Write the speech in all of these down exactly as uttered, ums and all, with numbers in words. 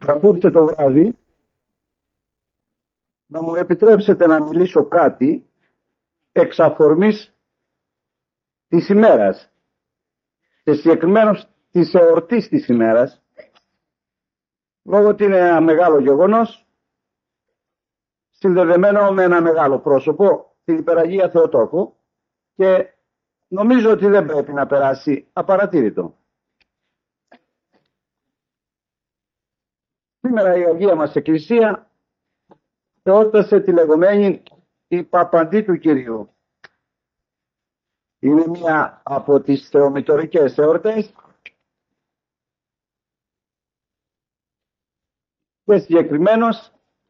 Ακούστε το βράδυ, να μου επιτρέψετε να μιλήσω κάτι εξ αφορμής της ημέρας και συγκεκριμένως της εορτής της ημέρας, λόγω ότι είναι ένα μεγάλο γεγονός συνδεδεμένο με ένα μεγάλο πρόσωπο, την Υπεραγία Θεοτόκου, και νομίζω ότι δεν πρέπει να περάσει απαρατήρητο. Σήμερα η Αγία μας Εκκλησία εόρτασε τη λεγόμενη η Παπαντή του Κυρίου. Είναι μία από τις θεομητορικές εορτές και συγκεκριμένως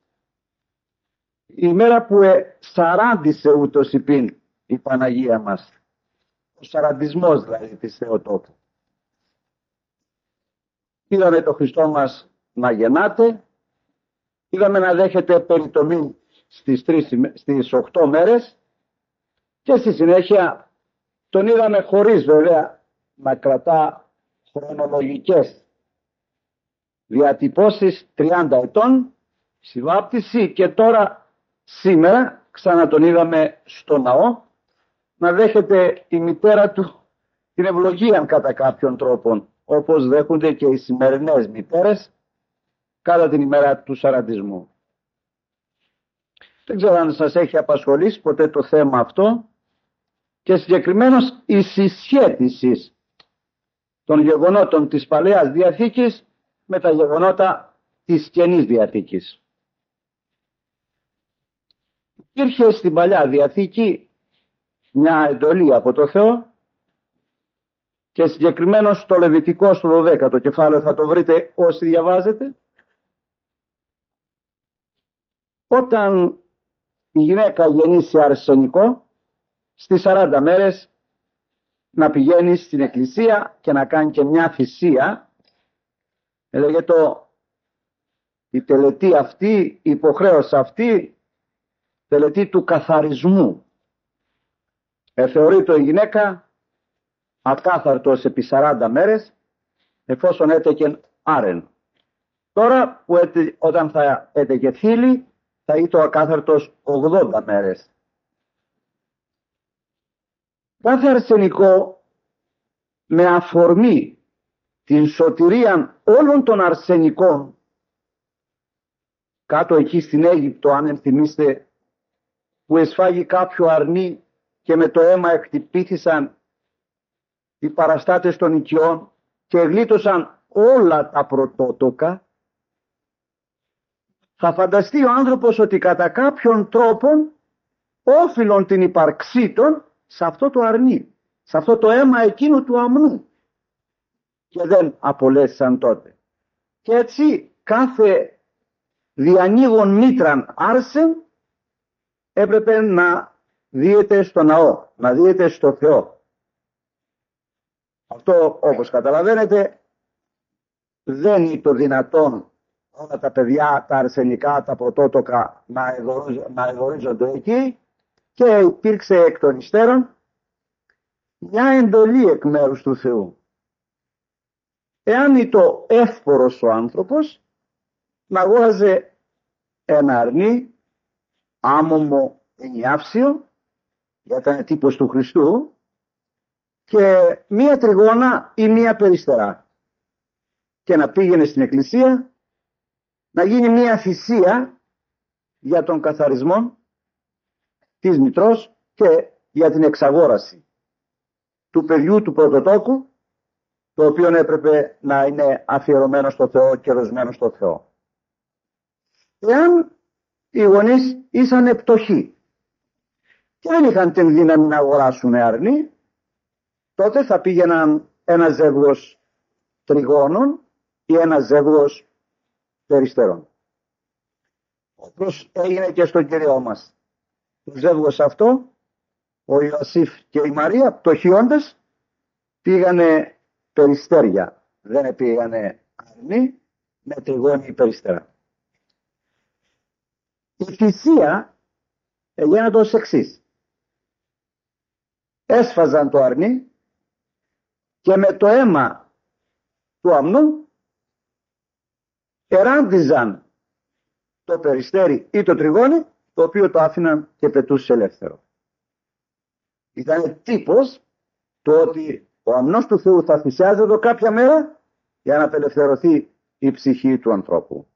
η μέρα που σαράντισε ούτως υπήν η Παναγία μας. Ο σαραντισμός δηλαδή της Θεοτόκου. Είδαμε το Χριστό μας να γεννάται, είδαμε να δέχεται περιτομή στις, τρεις, στις οκτώ μέρες και στη συνέχεια τον είδαμε χωρίς βέβαια να κρατά χρονολογικές διατυπώσεις τριάντα ετών συμβάπτιση, και τώρα σήμερα ξανά τον είδαμε στο ναό να δέχεται η μητέρα του την ευλογία κατά κάποιον τρόπον, όπως δέχονται και οι σημερινές μητέρες κατά την ημέρα του σαραντισμού. Δεν ξέρω αν σας έχει απασχολήσει ποτέ το θέμα αυτό, και συγκεκριμένως η συσχέτιση των γεγονότων της Παλαιάς Διαθήκης με τα γεγονότα της Καινής Διαθήκης. Υπήρχε στην Παλιά Διαθήκη μια εντολή από το Θεό, και συγκεκριμένως στο Λεβιτικό στο δωδέκατο κεφάλαιο, θα το βρείτε όσοι διαβάζετε, όταν η γυναίκα γεννήσει αρσενικό, στις σαράντα μέρες να πηγαίνει στην εκκλησία και να κάνει και μια θυσία. Έλεγε το η τελετή αυτή, η υποχρέωση αυτή, τελετή του καθαρισμού. Ε, θεωρείται η γυναίκα ακάθαρτος επί σαράντα μέρες, εφόσον έτεκεν άρεν. Τώρα που έτε, όταν θα έτεκε θύλη, θα ήταν ακάθαρτος ογδόντα μέρες. Κάθε αρσενικό, με αφορμή την σωτηρία όλων των αρσενικών, κάτω εκεί στην Αίγυπτο, αν ενθυμίστε, που εσφάγει κάποιο αρνί και με το αίμα εκτυπήθησαν οι παραστάτες των οικειών και γλίτωσαν όλα τα πρωτότοκα, θα φανταστεί ο άνθρωπος ότι κατά κάποιον τρόπον όφιλον την ύπαρξή των σε αυτό το αρνί, σε αυτό το αίμα εκείνου του αμνού, και δεν απολέσαν τότε. Και έτσι κάθε διανοίγων μήτραν άρσεν έπρεπε να δίεται στο ναό, να δίεται στο Θεό. Αυτό, όπως καταλαβαίνετε, δεν είναι το δυνατόν όλα τα παιδιά, τα αρσενικά, τα πρωτότοκα να εγωρίζονται εκεί, και υπήρξε εκ των υστέρων μια εντολή εκ μέρους του Θεού. Εάν είναι το εύπορος ο άνθρωπος, να αγόραζε ένα αρνί άμωμο ενιάυσιο, για ήταν τύπος του Χριστού, και μία τριγώνα ή μία περιστερά, και να πήγαινε στην εκκλησία να γίνει μία θυσία για τον καθαρισμό της μητρός και για την εξαγόραση του παιδιού του πρωτοτόκου, το οποίο έπρεπε να είναι αφιερωμένο στο Θεό και δοσμένο στο Θεό. Εάν οι γονείς ήσαν πτωχοί και δεν είχαν την δύναμη να αγοράσουν αρνί, τότε θα πήγαιναν ένα ζεύγος τριγώνων ή ένα ζεύγος περιστερών. Όπως έγινε και στον Κύριό μας. Το ζεύγος αυτό, ο Ιωσήφ και η Μαρία, πτωχιώντες, πήγανε περιστέρια. Δεν πήγανε αρνί με τριγώνη ή περιστερά. Η θυσία έγινε ως εξής. Έσφαζαν το αρνί και με το αίμα του αμνού εράντιζαν το περιστέρι ή το τριγώνι, το οποίο το άφηναν και πετούσε ελεύθερο. Ήταν τύπος το ότι ο αμνός του Θεού θα θυσιάζεται κάποια μέρα για να απελευθερωθεί η ψυχή του ανθρώπου.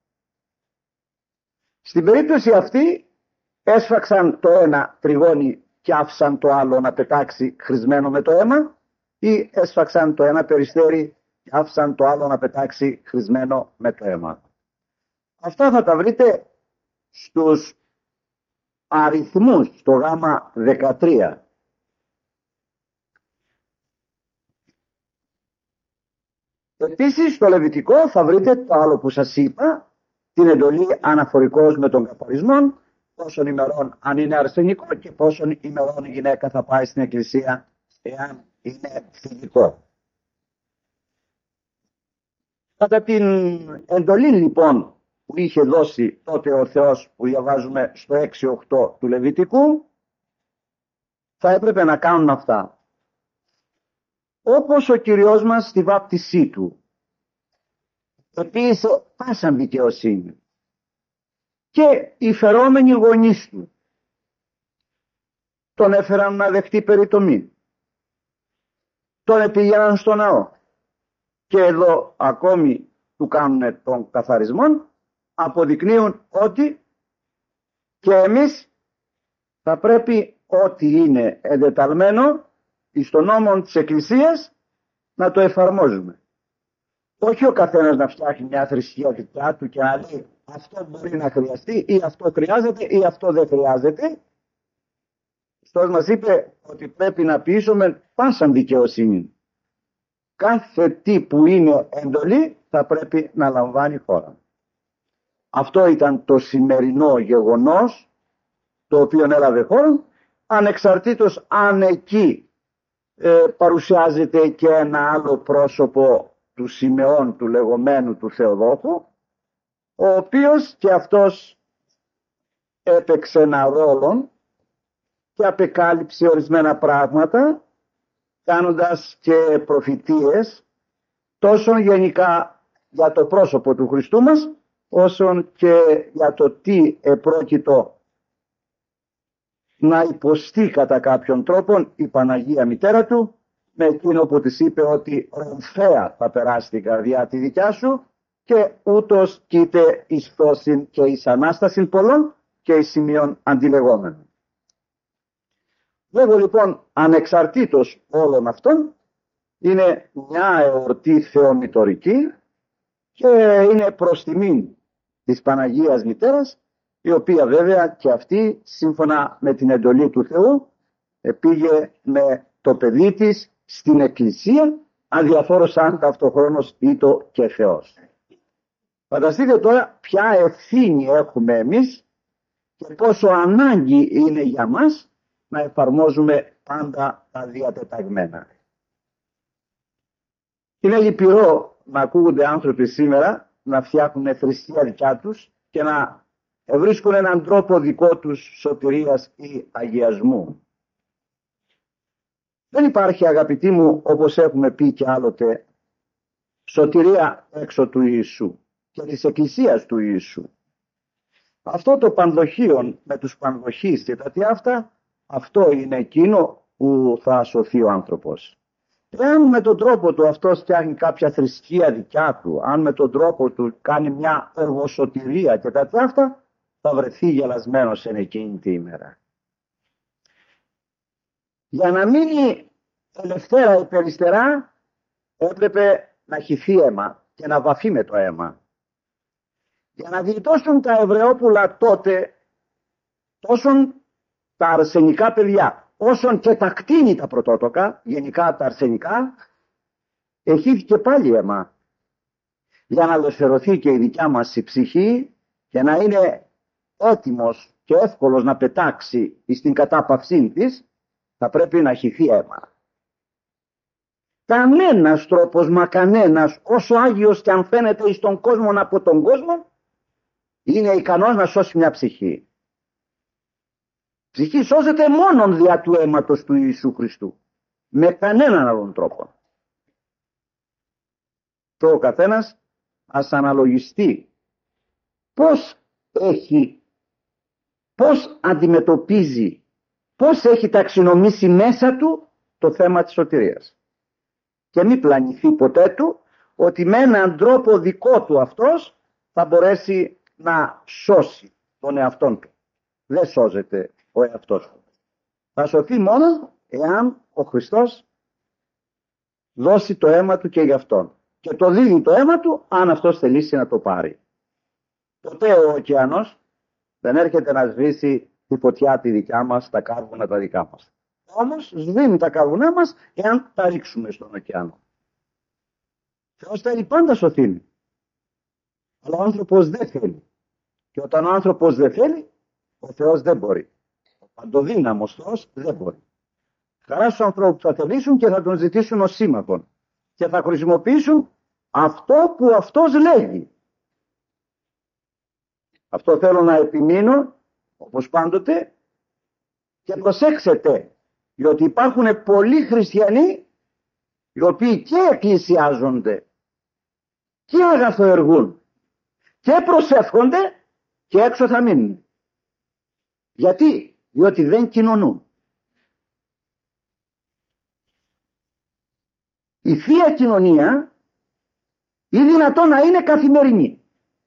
Στην περίπτωση αυτή έσφαξαν το ένα τριγώνι και άφησαν το άλλο να πετάξει χρησμένο με το αίμα, ή έσφαξαν το ένα περιστέρι και άφησαν το άλλο να πετάξει χρησμένο με το αίμα. Αυτά θα τα βρείτε στους αριθμούς, στο γάμα δεκατρία. Επίσης στο Λεβιτικό θα βρείτε το άλλο που σας είπα, την εντολή αναφορικώς με τον καπαρισμό, πόσων ημερών αν είναι αρσενικό και πόσων ημερών η γυναίκα θα πάει στην εκκλησία εάν είναι φυσικό. Κατά την εντολή λοιπόν που είχε δώσει τότε ο Θεός, που διαβάζουμε στο έξι οκτώ του Λεβιτικού, θα έπρεπε να κάνουν αυτά. Όπως ο Κυριός μας στη βάπτισή του επίησε πάσαν δικαιοσύνη και οι φερόμενοι γονείς του τον έφεραν να δεχτεί περιτομή, τον επήγαιναν στο ναό και εδώ ακόμη του κάνουν τον καθαρισμό, αποδεικνύουν ότι και εμείς θα πρέπει ό,τι είναι εντεταλμένο στον νόμο της Εκκλησίας να το εφαρμόζουμε. Όχι ο καθένας να φτιάχνει μια θρησκεία δικιά του και να λέει αυτό μπορεί να χρειαστεί ή αυτό χρειάζεται ή αυτό δεν χρειάζεται. Χριστός μας είπε ότι πρέπει να ποιήσουμε πάσαν δικαιοσύνη. Κάθε τι που είναι εντολή θα πρέπει να λαμβάνει χώρα. Αυτό ήταν το σημερινό γεγονός το οποίο έλαβε χώρα, ανεξαρτήτως αν εκεί ε, παρουσιάζεται και ένα άλλο πρόσωπο του Σιμεών, του λεγόμενου του Θεοδόχου, ο οποίος και αυτός έπαιξε ένα ρόλο και απεκάλυψε ορισμένα πράγματα, κάνοντας και προφητείες τόσο γενικά για το πρόσωπο του Χριστού μας, όσον και για το τι επρόκειτο να υποστεί κατά κάποιον τρόπο η Παναγία Μητέρα του, με εκείνο που της είπε ότι ρομφαία θα περάσει την καρδιά τη δικιά σου και ούτως κοίται εις πτώσιν και εις Ανάστασιν πολλών και εις σημείων αντιλεγόμενων. Βέβαια λοιπόν ανεξαρτήτως όλων αυτών είναι μια εορτή θεομητορική και είναι προς τιμήν της Παναγίας Μητέρας, η οποία βέβαια και αυτή σύμφωνα με την εντολή του Θεού πήγε με το παιδί της στην Εκκλησία, αδιαφόρος αν ταυτοχρόνως ήτο και Θεός. Φανταστείτε τώρα ποια ευθύνη έχουμε εμείς και πόσο ανάγκη είναι για μας να εφαρμόζουμε πάντα τα διατεταγμένα. Είναι λυπηρό να ακούγονται άνθρωποι σήμερα να φτιάχνουν θρησκεία δικιά τους και να βρίσκουν έναν τρόπο δικό τους σωτηρίας ή αγιασμού. Δεν υπάρχει, αγαπητοί μου, όπως έχουμε πει και άλλοτε, σωτηρία έξω του Ιησού και της Εκκλησίας του Ιησού. Αυτό το πανδοχείο με τους πανδοχείς και τα τι αυτά, αυτό είναι εκείνο που θα σωθεί ο άνθρωπος. Εάν με τον τρόπο του αυτός φτιάχνει κάποια θρησκεία δικιά του, αν με τον τρόπο του κάνει μια εργοσωτηρία και τα τι αυτά, θα βρεθεί γελασμένος εν εκείνη τη ημέρα. Για να μείνει ελευθέρα η περιστερά έπρεπε να χυθεί αίμα και να βαφεί με το αίμα. Για να γλιτώσουν τα Εβραιόπουλα τότε τόσο τα αρσενικά παιδιά όσον και τα κτίνη τα πρωτότοκα, γενικά τα αρσενικά, εχύθηκε πάλι αίμα για να ελευθερωθεί και η δικιά μας η ψυχή και να είναι έτοιμος και εύκολος να πετάξει στην κατάπαυσή της, θα πρέπει να χυθεί αίμα. Κανένας τρόπος, μα κανένας, όσο άγιος και αν φαίνεται εις τον κόσμο από τον κόσμο, είναι ικανός να σώσει μια ψυχή. Ψυχή σώζεται μόνον δια του αίματος του Ιησού Χριστού. Με κανέναν άλλον τρόπο. Το ο καθένας ας αναλογιστεί πώς έχει, πώς αντιμετωπίζει, πώς έχει ταξινομήσει μέσα του το θέμα της σωτηρίας. Και μην πλανηθεί ποτέ του ότι με έναν τρόπο δικό του αυτός θα μπορέσει να σώσει τον εαυτόν του. Δεν σώζεται ο εαυτός του. Θα σωθεί μόνο εάν ο Χριστός δώσει το αίμα του και για αυτόν. Και το δίνει το αίμα του αν αυτός θελήσει να το πάρει. Ποτέ ο ωκεανός δεν έρχεται να σβήσει τη φωτιά τη δικιά μας, τα κάρβουνα τα δικά μας. Όμως σβήνει τα κάρβουνά μας εάν τα ρίξουμε στον ωκεανό. Θεός θέλει πάντα σωθήνει. Αλλά ο άνθρωπος δεν θέλει. Και όταν ο άνθρωπος δεν θέλει, ο Θεός δεν μπορεί. Ο παντοδύναμος Θεός δεν μπορεί. Χαρά στους ανθρώπους που θα θελήσουν και θα τον ζητήσουν ως σύμμαχον. Και θα χρησιμοποιήσουν αυτό που αυτός λέγει. Αυτό θέλω να επιμείνω, όπως πάντοτε, και προσέξτε, διότι υπάρχουν πολλοί χριστιανοί οι οποίοι και εκκλησιάζονται και αγαθοεργούν και προσεύχονται και έξω θα μείνουν. Γιατί? Διότι δεν κοινωνούν. Η Θεία Κοινωνία είναι δυνατόν να είναι καθημερινή.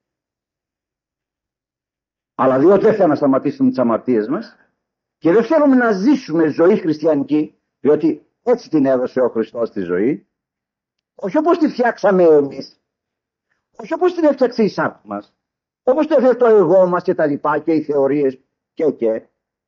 Αλλά διότι δεν θέλουμε να σταματήσουμε τις αμαρτίες μας και δεν θέλουμε να ζήσουμε ζωή χριστιανική, διότι έτσι την έδωσε ο Χριστός τη ζωή, όχι όπως τη φτιάξαμε εμείς, όχι όπως την έφτιαξε η σάρκ μας, όπως το έφερε το εγώ μας και τα λοιπά και οι θεωρίες και και.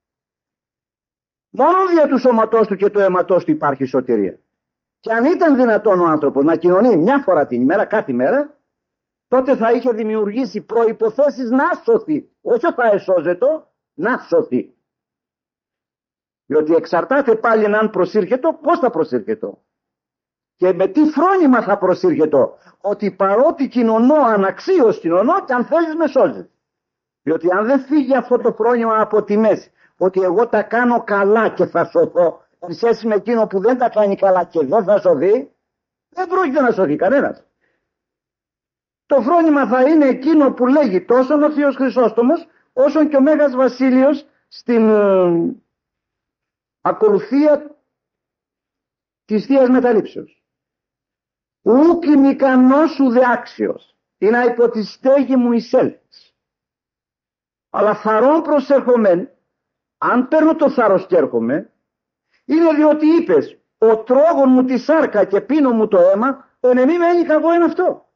Μόνο δια του σώματός του και του αίματός του υπάρχει σωτηρία. Και αν ήταν δυνατόν ο άνθρωπος να κοινωνεί μια φορά την ημέρα, κάθε μέρα, τότε θα είχε δημιουργήσει προϋποθέσεις να σωθεί. Όχι θα εσώζετο, να σωθεί. Διότι εξαρτάται πάλι αν προσήρχετο, πώς θα προσήρχετο. Και με τι φρόνημα θα προσήρχετο. Ότι παρότι κοινωνώ, αναξίως κοινωνώ και αν θέλεις με σώζεις. Διότι αν δεν φύγει αυτό το φρόνημα από τη μέση, ότι εγώ τα κάνω καλά και θα σωθώ, εν σχέση με εκείνο που δεν τα κάνει καλά και δεν θα σωθεί, δεν πρόκειται να σωθεί κανένας. Το φρόνημα θα είναι εκείνο που λέγει τόσο ο Θείος Χρυσόστομος, όσο και ο Μέγας Βασίλειος στην ε, ακολουθία της Θείας Μεταλήψεως. Ούκ ημικανός σου δε άξιος, είναι υπό τη στέγη μου εισέλθεις. Αλλά θαρών προσέρχομεν, αν παίρνω το θάρρος και έρχομαι, είναι διότι είπες, ο τρόγων μου τη σάρκα και πίνω μου το αίμα, εν εμή μένει κακό είναι αυτό.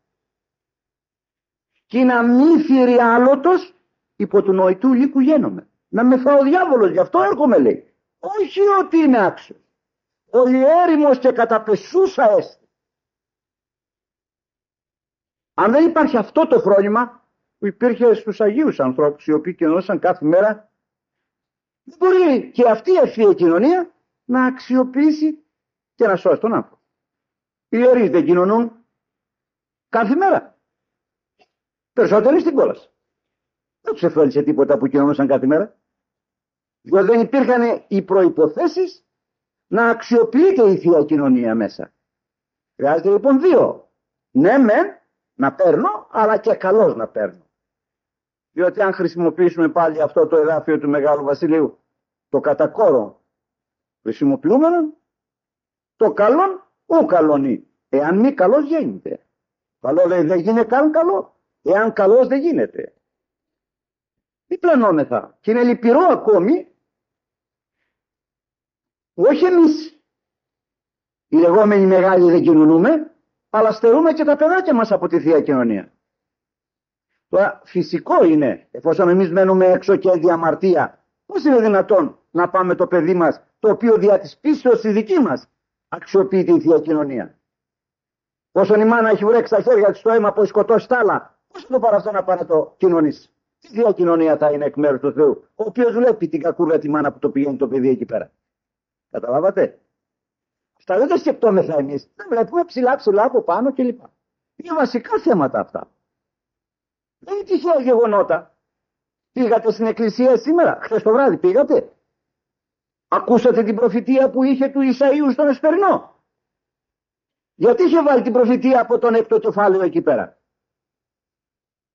Και να μη θηριάλωτος υπό του νοητού λύκου γένομαι. Να με φάω ο διάβολος, γι' αυτό έρχομαι λέει. Όχι ότι είναι άξιος. Ολιέρημος και καταπεσούσα έστε. Αν δεν υπάρχει αυτό το φρόνημα που υπήρχε στους Αγίους ανθρώπους οι οποίοι κοινωνούσαν κάθε μέρα, δεν μπορεί και αυτή η ευθεία κοινωνία να αξιοποιήσει και να σώσει τον άνθρωπο. Οι ιερείς δεν κοινωνούν κάθε μέρα. Περισσότεροι στην κόλαση. Δεν τους εφέλησε τίποτα που κοινωνούσαν κάθε μέρα. Διότι δεν υπήρχαν οι προϋποθέσεις να αξιοποιείται η Θεία Κοινωνία μέσα. Χρειάζεται λοιπόν δύο. Ναι μεν να παίρνω, αλλά και καλώς να παίρνω. Διότι αν χρησιμοποιήσουμε πάλι αυτό το εδάφιο του Μεγάλου Βασιλείου, το κατακόρο χρησιμοποιούμενο, το καλόν ου καλονεί. Εάν μη καλός γίνεται. Καλό λέει δεν γίνεται καν καλό. Εάν καλός δεν γίνεται. Μη πλανόμεθα. Και είναι λυπηρό ακόμη, όχι εμείς οι λεγόμενοι μεγάλοι δεν κοινωνούμε, αλλά στερούμε και τα παιδάκια μας από τη Θεία Κοινωνία. Τώρα φυσικό είναι, εφόσον εμείς μένουμε έξω και διαμαρτία, πώς είναι δυνατόν να πάμε το παιδί μας, το οποίο δια της πίστεως η δική μας αξιοποιεί τη Θεία Κοινωνία. Όσον η μάνα έχει βρέξει τα χέρια της στο αίμα που σκοτώσει τα άλλα, πώς θα το πάρει αυτό να πάει να το κοινωνήσει. Τι Θεία Κοινωνία θα είναι εκ μέρους του Θεού, ο οποίος βλέπει την κακούργα τη μάνα που το πηγαίνει το παιδί εκεί πέρα. Καταλάβατε. Αυτά δεν τα σκεπτόμεθα εμείς. Δεν βλέπουμε ψηλά ψηλά από πάνω κλπ. Είναι βασικά θέματα αυτά. Δεν είναι τυχαία γεγονότα. Πήγατε στην εκκλησία σήμερα, χθες το βράδυ πήγατε. Ακούσατε την προφητεία που είχε του Ισαΐου στον Εσπερινό. Γιατί είχε βάλει την προφητεία από τον έκτο κεφάλαιο εκεί πέρα.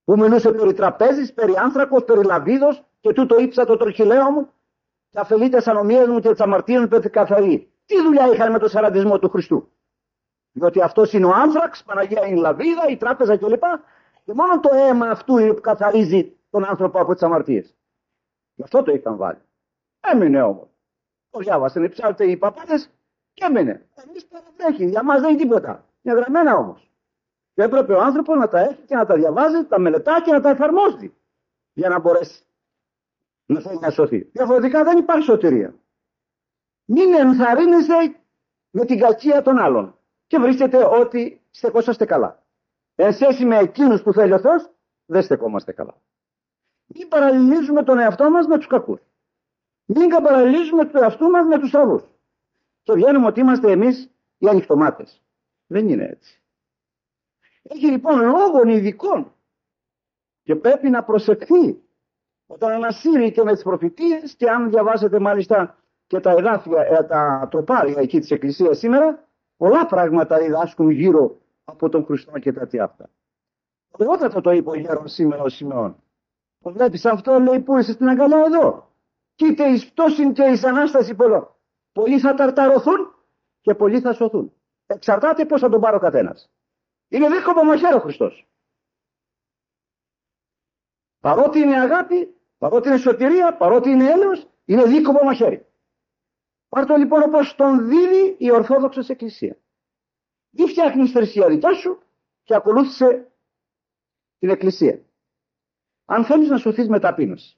που μιλούσε περί τραπέζης, περί άνθρακος, περί λαβίδος και τούτο ύψα το τροχηλαίο μου και αφελείται σαν ομοίες μου και τις αμαρτίες μου πέφτει καθαρή. Τι δουλειά είχαν με το σαραντισμό του Χριστού? Διότι αυτός είναι ο άνθραξ, Παναγία είναι η λαβίδα, η τράπεζα κλπ. Και μόνο το αίμα αυτού είναι που καθαρίζει τον άνθρωπο από τις αμαρτίες. Γι' αυτό το είχαν βάλει. Έμεινε όμως. Το διάβασαν οι ψάρτες οι παπάδες και έμεινε. Εμείς παραδέχει, για μας δεν είναι τίποτα. Είναι γραμμένα όμως. Και έπρεπε ο άνθρωπος να τα έχει και να τα διαβάζει, τα μελετά και να τα εφαρμόζει. Για να μπορέσει να θέλει να σωθεί. Διαφορετικά δεν υπάρχει σωτηρία. Μην ενθαρρύνεστε με την κακία των άλλων. Και βρίσκετε ότι στεκόσαστε καλά. Εν σχέση με εκείνους που θέλει ο Θεός, δεν στεκόμαστε καλά. Μην παραλληλίζουμε τον εαυτό μας με τους κακούς. Μην παραλληλίζουμε τον εαυτό μας με τους στραβούς. Και βγαίνουμε ότι είμαστε εμείς οι ανοιχτομάτες. Δεν είναι έτσι. Έχει λοιπόν λόγων ειδικών και πρέπει να προσεχθεί όταν ανασύρει και με τις προφητείες, και αν διαβάσετε μάλιστα και τα εδάφια, τα τροπάρια εκεί της Εκκλησίας σήμερα, πολλά πράγματα διδάσκουν γύρω από τον Χριστό και τα τι αυτά. Όταν θα το είπε ο γέρος σήμερα ο Σιμεών. Το βλέπεις αυτό, λέει, που είσαι στην αγκαλιά εδώ. Κοίτα εις πτώσιν και εις Ανάσταση πολλών. Πολλοί θα ταρταρωθούν και πολλοί θα σωθούν. Εξαρτάται πώς θα τον πάρει ο καθένας. Είναι δίκοπο μαχαίρι ο Χριστός. Παρότι είναι αγάπη, παρότι είναι σωτηρία, παρότι είναι έλεος, είναι δίκοπο μαχαίρι. Πάρ' το λοιπόν όπως τον δίδει η Ορθόδοξος Εκκλησία. Μη φτιάχνεις θρησκεία δικιά σου και ακολούθησε την Εκκλησία. Αν θέλεις να σωθείς με ταπείνωση.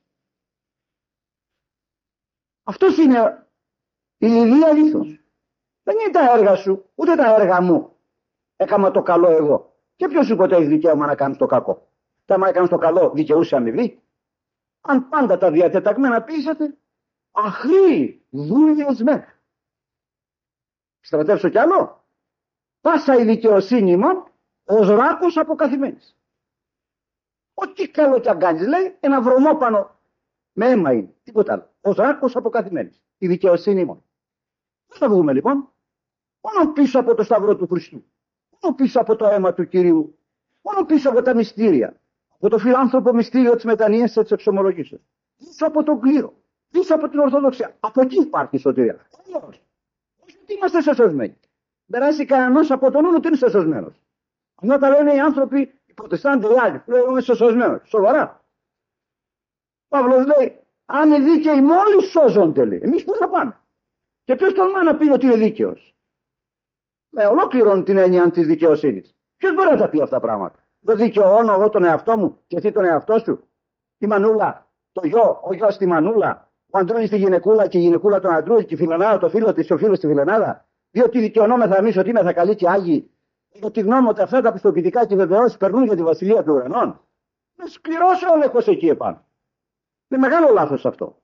Αυτός είναι η λιδία λίθος. Δεν είναι τα έργα σου, ούτε τα έργα μου. Έκανα το καλό εγώ. Και ποιος σου ποτέ έχει δικαίωμα να κάνεις το κακό? Τα άμα έκανες το καλό, δικαιούσε αμοιβή. Αν πάντα τα διατεταγμένα πείσατε, αχρή δούλες με. Στρατεύσω κι άλλο. Πάσα η δικαιοσύνη μου ως ράκος αποκαθημένης. Ό,τι καλό κι αν κάνεις, λέει, ένα βρωμόπανο με αίμα είναι. Τίποτα άλλο. Ως ράκος αποκαθημένης. Η δικαιοσύνη μου. Πώς θα βγούμε λοιπόν? Μόνο πίσω από το σταυρό του Χριστού. Μόνο πίσω από το αίμα του Κυρίου. Μόνο πίσω από τα μυστήρια. Από το φιλάνθρωπο μυστήριο της μετανοίας και της εξομολογήσεως. Πίσω από τον κλήρο. Πίσω από την Ορθοδοξία. Από εκεί υπάρχει η σωτηρία. Όχι. Όχι ότι είμαστε σωσμένοι. Περάσει κανένας από τον νου ότι είναι σωσμένος. Αυτά τα λένε οι άνθρωποι, οι Προτεστάντες, οι άλλοι. Λέει είμαι σωσμένος. Σοβαρά. Παύλος λέει, αν είναι δίκαιοι μόλις σώζονται, λέει. Εμείς πού θα πάμε? Και ποιος τολμά να πει ότι είναι δίκαιος? Με ολόκληρον την έννοια της δικαιοσύνης. Ποιος μπορεί να τα πει αυτά τα πράγματα? Δεν δικαιώνω εγώ τον εαυτό μου και εσύ τον εαυτό σου? Η μανούλα, το γιο, ο γιος τη μανούλα, ο αντρούλης τη γυναικούλα και η γυναικούλα τον αντρούλη και η φιλενάδα το φίλο της και ο φίλος τη φιλενάδα. Διότι δικαιωνόμεθα εμείς ότι είμαστε καλοί και άγιοι. Διότι γνώμη ότι αυτά τα πιστοποιητικά και βεβαιώσεις περνούν για τη βασιλεία των ουρανών. Με σκληρός ο έλεγχος εκεί επάνω. Είναι μεγάλο λάθος αυτό.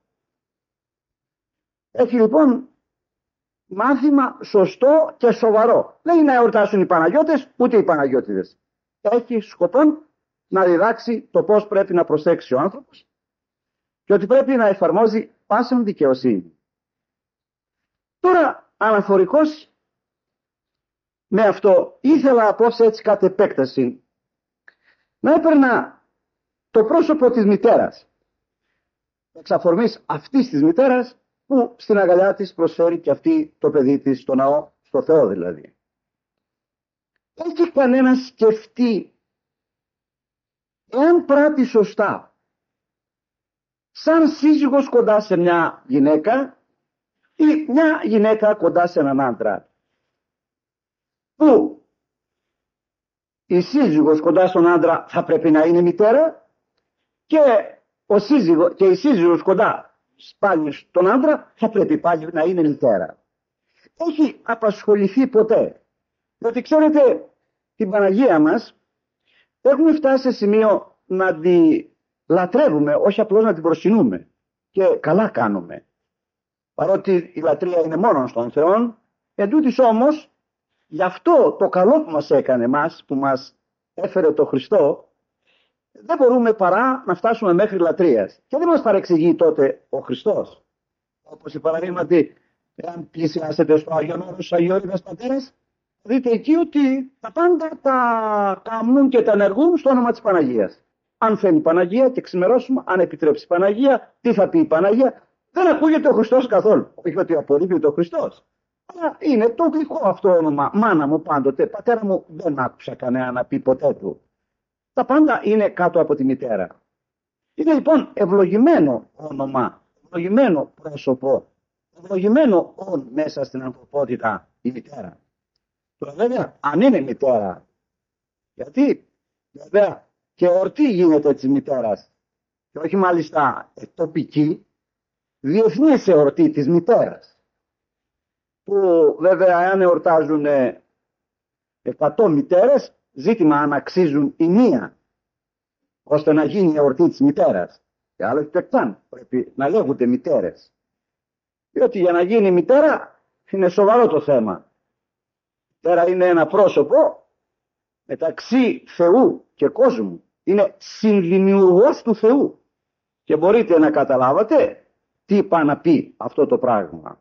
Έχει λοιπόν μάθημα σωστό και σοβαρό. Δεν είναι να εορτάσουν οι Παναγιώτες ούτε οι Παναγιώτιδες. Έχει σκοπό να διδάξει το πώς πρέπει να προσέξει ο άνθρωπος και ότι πρέπει να εφαρμόζει πάσαν δικαιοσύνη. Τώρα αναφορικώς με αυτό ήθελα απόψε έτσι κατ' επέκταση να έπαιρνα το πρόσωπο της μητέρας, εξ αφορμής αυτής της μητέρας που στην αγκαλιά της προσφέρει και αυτή το παιδί της στο ναό, στο Θεό δηλαδή. Έχει κανένα σκεφτεί εάν πράττει σωστά σαν σύζυγος κοντά σε μια γυναίκα ή μια γυναίκα κοντά σε έναν άντρα, που η σύζυγος κοντά στον άντρα θα πρέπει να είναι μητέρα και, ο σύζυγο, και η σύζυγος κοντά πάλι στον άντρα θα πρέπει πάλι να είναι μητέρα? Έχει απασχοληθεί ποτέ? Διότι ξέρετε, την Παναγία μας έχουμε φτάσει σε σημείο να τη λατρεύουμε, όχι απλώς να την προσκυνούμε, και καλά κάνουμε. Παρότι η λατρεία είναι μόνο στον Θεό, εν τούτης όμως, γι' αυτό το καλό που μας έκανε εμάς, που μας έφερε το Χριστό, δεν μπορούμε παρά να φτάσουμε μέχρι λατρείας. Και δεν μας παρεξηγεί τότε ο Χριστός. Όπως η παραδείγματι, εάν πλησιάσετε στο Άγιον Όρος, στους Αγιορείδες Πατέρες, δείτε εκεί ότι τα πάντα τα κάνουν και τα ενεργούν στο όνομα της Παναγίας. αν θέλει η Παναγία και ξημερώσουμε, αν επιτρέψει η Παναγία, τι θα πει η Παναγία. Δεν ακούγεται ο Χριστός καθόλου. Όχι ότι απορρίπτει ο Χριστός. Αλλά είναι το δικό αυτό όνομα. Μάνα μου πάντοτε, πατέρα μου δεν άκουσα κανένα να πει ποτέ του. Τα πάντα είναι κάτω από τη μητέρα. Είναι λοιπόν ευλογημένο όνομα, ευλογημένο πρόσωπο, ευλογημένο όν μέσα στην ανθρωπότητα η μητέρα. Τώρα βέβαια, αν είναι μητέρα, γιατί βέβαια και ορτή γίνεται της μητέρας, και όχι μάλιστα ε, τοπική, διεθνής εορτή της μητέρας, που βέβαια αν εορτάζουν εκατό μητέρες, ζήτημα αν αξίζουν η μία, ώστε να γίνει η εορτή της μητέρας. Και άλλωστε καν πρέπει να λέγονται μητέρες. Διότι για να γίνει μητέρα είναι σοβαρό το θέμα. Η μητέρα είναι ένα πρόσωπο μεταξύ Θεού και κόσμου. Είναι συνδημιουργός του Θεού. Και μπορείτε να καταλάβατε τι πάει να πει αυτό το πράγμα.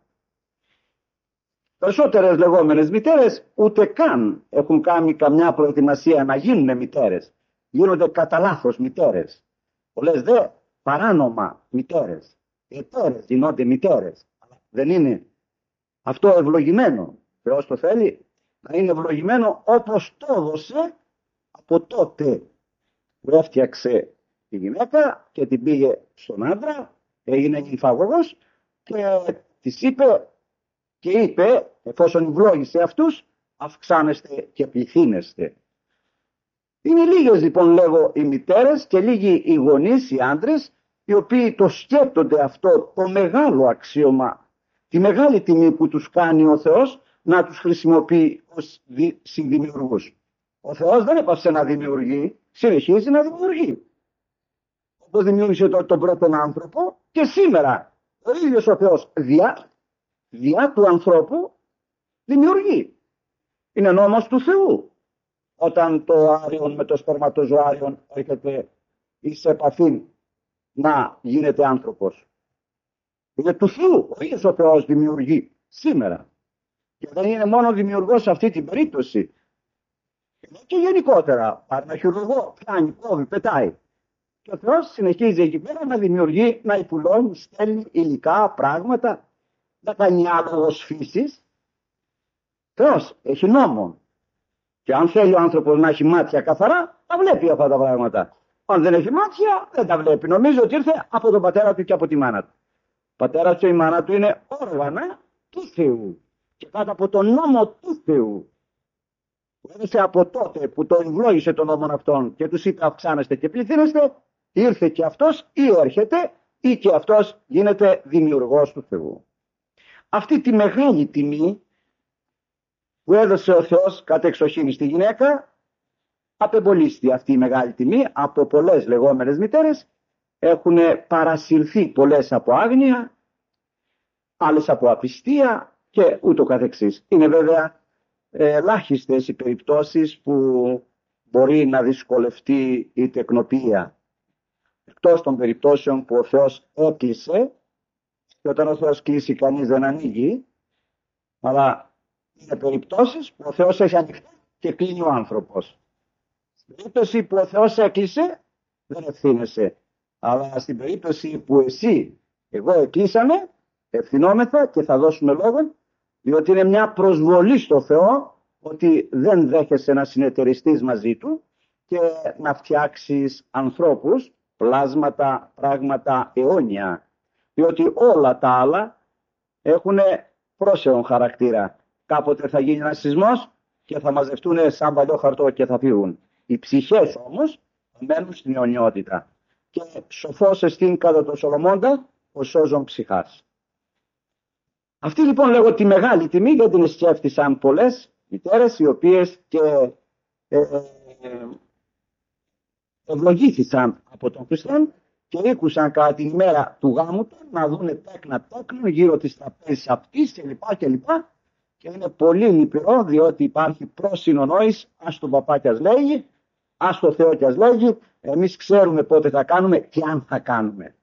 Περισσότερες λεγόμενες μητέρες ούτε καν έχουν κάνει καμιά προετοιμασία να γίνουν μητέρες. Γίνονται κατά λάθος μητέρες. Πολλές δε παράνομα μητέρες. Ετέρες γινόνται μητέρες. Αλλά δεν είναι αυτό ευλογημένο. Θεός το θέλει να είναι ευλογημένο όπως το έδωσε από τότε που έφτιαξε τη γυναίκα και την πήγε στον άντρα, έγινε νυμφαγωγός και της είπε και είπε, εφόσον ευλόγησε αυτούς, αυξάνεστε και πληθύνεστε. Είναι λίγες λοιπόν λέγω οι μητέρες και λίγοι οι γονείς, οι άντρες, οι οποίοι το σκέπτονται αυτό το μεγάλο αξίωμα, τη μεγάλη τιμή που τους κάνει ο Θεός να τους χρησιμοποιεί ως συνδημιουργούς. Ο Θεός δεν έπαψε να δημιουργεί, συνεχίζει να δημιουργεί. Όπως δημιούργησε τον, τον πρώτον άνθρωπο και σήμερα ο ίδιος ο Θεός διά, διά του ανθρώπου δημιουργεί. Είναι νόμος του Θεού. Όταν το άριον με το σπερματοζωάριον έρχεται σε επαφή να γίνεται άνθρωπος. Είναι του Θεού. Ο ίδιος ο Θεός δημιουργεί σήμερα. Και δεν είναι μόνο δημιουργός σε αυτή την περίπτωση. Είναι και γενικότερα. Πάρει ένα χειρουργό, πιάνει, κόβει, πετάει. Και ο Θεός συνεχίζει εκεί πέρα να δημιουργεί, να υπουλώνει, στέλνει υλικά, πράγματα, να κάνει άλογος φύσης. Θεός έχει νόμο. Και αν θέλει ο άνθρωπος να έχει μάτια καθαρά, τα βλέπει αυτά τα πράγματα. Αν δεν έχει μάτια, δεν τα βλέπει. Νομίζω ότι ήρθε από τον πατέρα του και από τη μάνα του. Ο πατέρας και η μάνα του είναι όργανα του Θεού. Και κάτω από τον νόμο του Θεού. Που έδωσε από τότε που το ευλόγησε τον νόμο αυτόν και τους είπε αυξάνεστε και πληθύνεστε, ήρθε και αυτός ή έρχεται ή και αυτός γίνεται δημιουργός του Θεού. Αυτή τη μεγάλη τιμή που έδωσε ο Θεός κατ' εξοχήν στη γυναίκα, απεμπολίστη αυτή η μεγάλη τιμή από πολλές λεγόμενες μητέρες, έχουν παρασυρθεί πολλές από άγνοια, άλλες από απιστία και ούτω καθεξής. Είναι βέβαια ελάχιστες οι περιπτώσεις που μπορεί να δυσκολευτεί η τεκνοποιία. Εκτός των περιπτώσεων που ο Θεός έκλεισε, και όταν ο Θεός κλείσει κανείς δεν ανοίγει, αλλά είναι περιπτώσεις που ο Θεός έχει ανοιχτά και κλείνει ο άνθρωπος. Στην περίπτωση που ο Θεός έκλεισε, δεν ευθύνεσαι. Αλλά στην περίπτωση που εσύ, εγώ εκλείσαμε, ευθυνόμεθα και θα δώσουμε λόγο, διότι είναι μια προσβολή στο Θεό ότι δεν δέχεσαι να συνεταιριστείς μαζί Του και να φτιάξεις ανθρώπους, πλάσματα, πράγματα αιώνια. Διότι όλα τα άλλα έχουν πρόσεων χαρακτήρα. Κάποτε θα γίνει ένας σεισμός και θα μαζευτούν σαν παλιό χαρτό και θα φύγουν. Οι ψυχές όμως μένουν στην αιωνιότητα. Και σοφός εστίν κατά το Σολομώντα, ο σώζον ψυχάς. Αυτή λοιπόν λέγω τη μεγάλη τιμή δεν την σκέφτησαν πολλές μητέρες οι οποίες και ε, ε, ευλογήθησαν από τον Χριστό και ήκουσαν κατά την ημέρα του γάμου του να δούνε τέκνα τέκνο γύρω της τραπέζης αυτής και λοιπά και λοιπά. Και είναι πολύ λυπηρό διότι υπάρχει προσυνονόηση, ας τον παπά κι ας λέγει, ας το Θεό κι ας λέγει, εμείς ξέρουμε πότε θα κάνουμε και αν θα κάνουμε.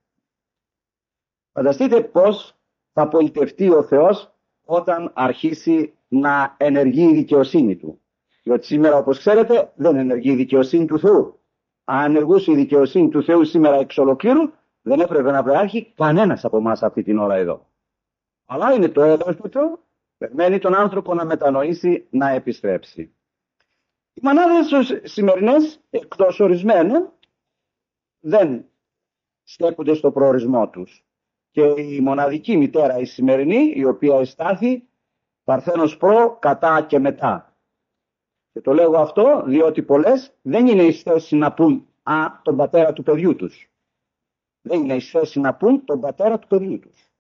Φανταστείτε πώς θα πολιτευτεί ο Θεός όταν αρχίσει να ενεργεί η δικαιοσύνη Του. Διότι σήμερα όπως ξέρετε δεν ενεργεί η δικαιοσύνη του Θεού, αν ενεργούσε η δικαιοσύνη του Θεού σήμερα εξ ολοκλήρου, δεν έπρεπε να υπάρχει κανένας από εμάς αυτή την ώρα εδώ. Αλλά είναι το έλεος του Θεού, περιμένει τον άνθρωπο να μετανοήσει, να επιστρέψει. Οι μανάδες σημερινές, εκτός ορισμένων, δεν στέκονται στο προορισμό τους. Και η μοναδική μητέρα η σημερινή, η οποία εστάθη παρθένος προ, κατά και μετά. Και το λέγω αυτό διότι πολλές δεν είναι εις θέση να πούν «Α, τον πατέρα του παιδιού τους». Δεν είναι εις θέση να πούν τον πατέρα του παιδιού τους.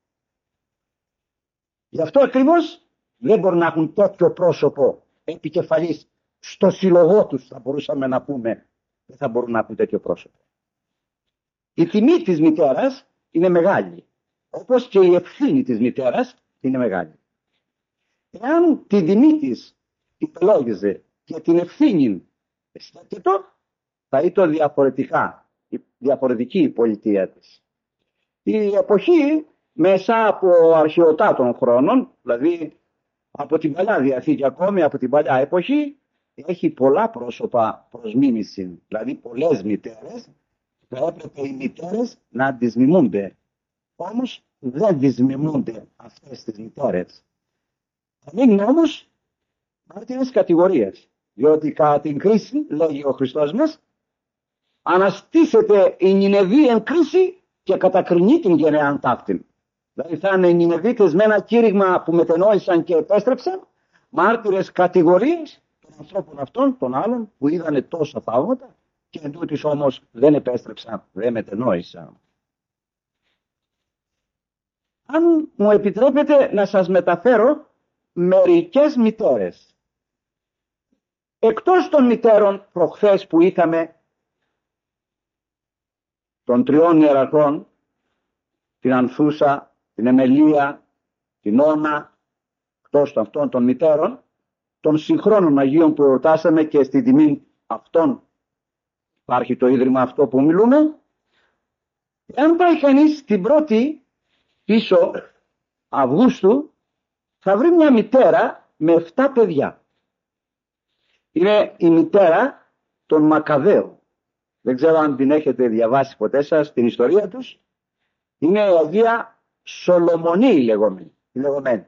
Γι' αυτό ακριβώς δεν μπορούν να έχουν τέτοιο πρόσωπο επικεφαλής στο σύλλογό τους, θα μπορούσαμε να πούμε. Δεν θα μπορούν να έχουν τέτοιο πρόσωπο. Η τιμή της μητέρας είναι μεγάλη. Όπως και η ευθύνη της μητέρας είναι μεγάλη. Εάν την τιμή της υπελόγιζε και την ευθύνη αισθέτητο, θα ήταν διαφορετικά, διαφορετική η πολιτεία της. Η εποχή μέσα από αρχαιοτάτων χρόνων, δηλαδή από την Παλιά Διαθήκη ακόμη, από την Παλιά Εποχή, έχει πολλά πρόσωπα προς μίμηση, δηλαδή πολλές μητέρες, θα έπρεπε οι μητέρες να τις μιμούνται. Όμως δεν τις μιμούνται αυτές τις μητέρες. Θα μείνουν όμως μάρτυρες κατηγορίες, διότι κατά την κρίση, λέγει ο Χριστός μας, αναστήσεται η Νινεβή εν κρίση και κατακρινεί την γενεάν ταύτην. Δηλαδή θα είναι οι Νινεβίτες με ένα κήρυγμα που μετενόησαν και επέστρεψαν, μάρτυρες κατηγορίες των ανθρώπων αυτών, των άλλων, που είδανε τόσα θαύματα και εντούτοις όμως δεν επέστρεψαν, δεν μετενόησαν. Αν μου επιτρέπετε να σας μεταφέρω μερικές μητέρες. Εκτός των μητέρων προχθές που είχαμε των τριών ιεραρχών, την Ανθούσα, την Εμελία, την Όνα, εκτός των αυτών των μητέρων, των συγχρόνων Αγίων που εορτάσαμε και στη τιμή αυτών υπάρχει το ίδρυμα αυτό που μιλούμε. Αν πάει κανείς την πρώτη πίσω Αυγούστου, θα βρει μια μητέρα με εφτά παιδιά. Είναι η μητέρα των Μακαβαίων. Δεν ξέρω αν την έχετε διαβάσει ποτέ σας την ιστορία τους. Είναι η Αγία Σολομονή η λεγόμενη, η λεγόμενη.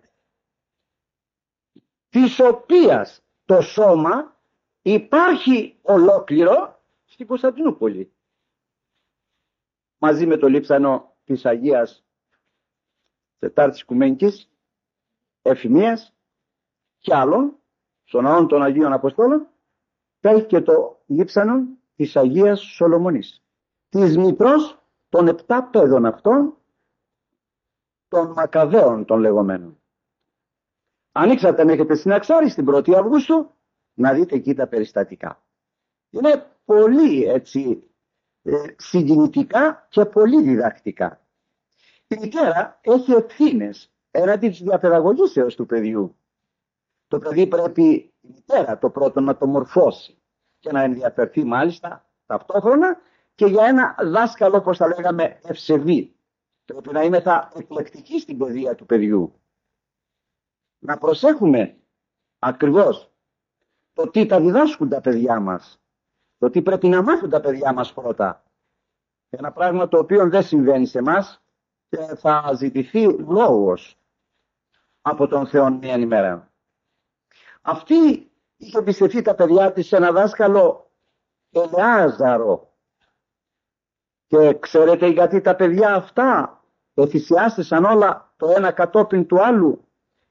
Της οποίας το σώμα υπάρχει ολόκληρο στην Κωνσταντινούπολη. Μαζί με το λείψανο της Αγίας Τετάρτης Οικουμενικής Εφημίας και άλλων, στον ναό των Αγίων Αποστόλων, έχει και το λείψανο της Αγίας Σολομονής, της μητρός των επτά παιδών αυτών, των Μακαβαίων των λεγόμενων. Ανοίξατε να έχετε συναξάρει στην πρώτη Αυγούστου, να δείτε εκεί τα περιστατικά. Είναι πολύ έτσι ε, συγκινητικά και πολύ διδακτικά. Η μητέρα έχει ευθύνες έναντι της διαπαιδαγωγήσεως του παιδιού. Το παιδί πρέπει η μητέρα το πρώτο να το μορφώσει και να ενδιαφερθεί μάλιστα ταυτόχρονα και για ένα δάσκαλο, όπως θα λέγαμε, ευσεβή. Πρέπει να είμαι θα εκλεκτική στην παιδεία του παιδιού. Να προσέχουμε ακριβώς το τι τα διδάσκουν τα παιδιά μας. Το τι πρέπει να μάθουν τα παιδιά μας πρώτα. Ένα πράγμα το οποίο δεν συμβαίνει σε εμάς και θα ζητηθεί λόγος από τον Θεό μια ημέρα. Αυτή είχε εμπιστευτεί τα παιδιά της σε ένα δάσκαλο Ελεάζαρο. Και ξέρετε γιατί τα παιδιά αυτά εθυσιάστησαν όλα το ένα κατόπιν του άλλου?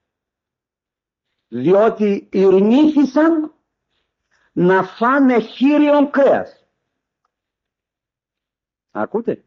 Διότι ειρνήθησαν να φάνε χείριον κρέας. Ακούτε?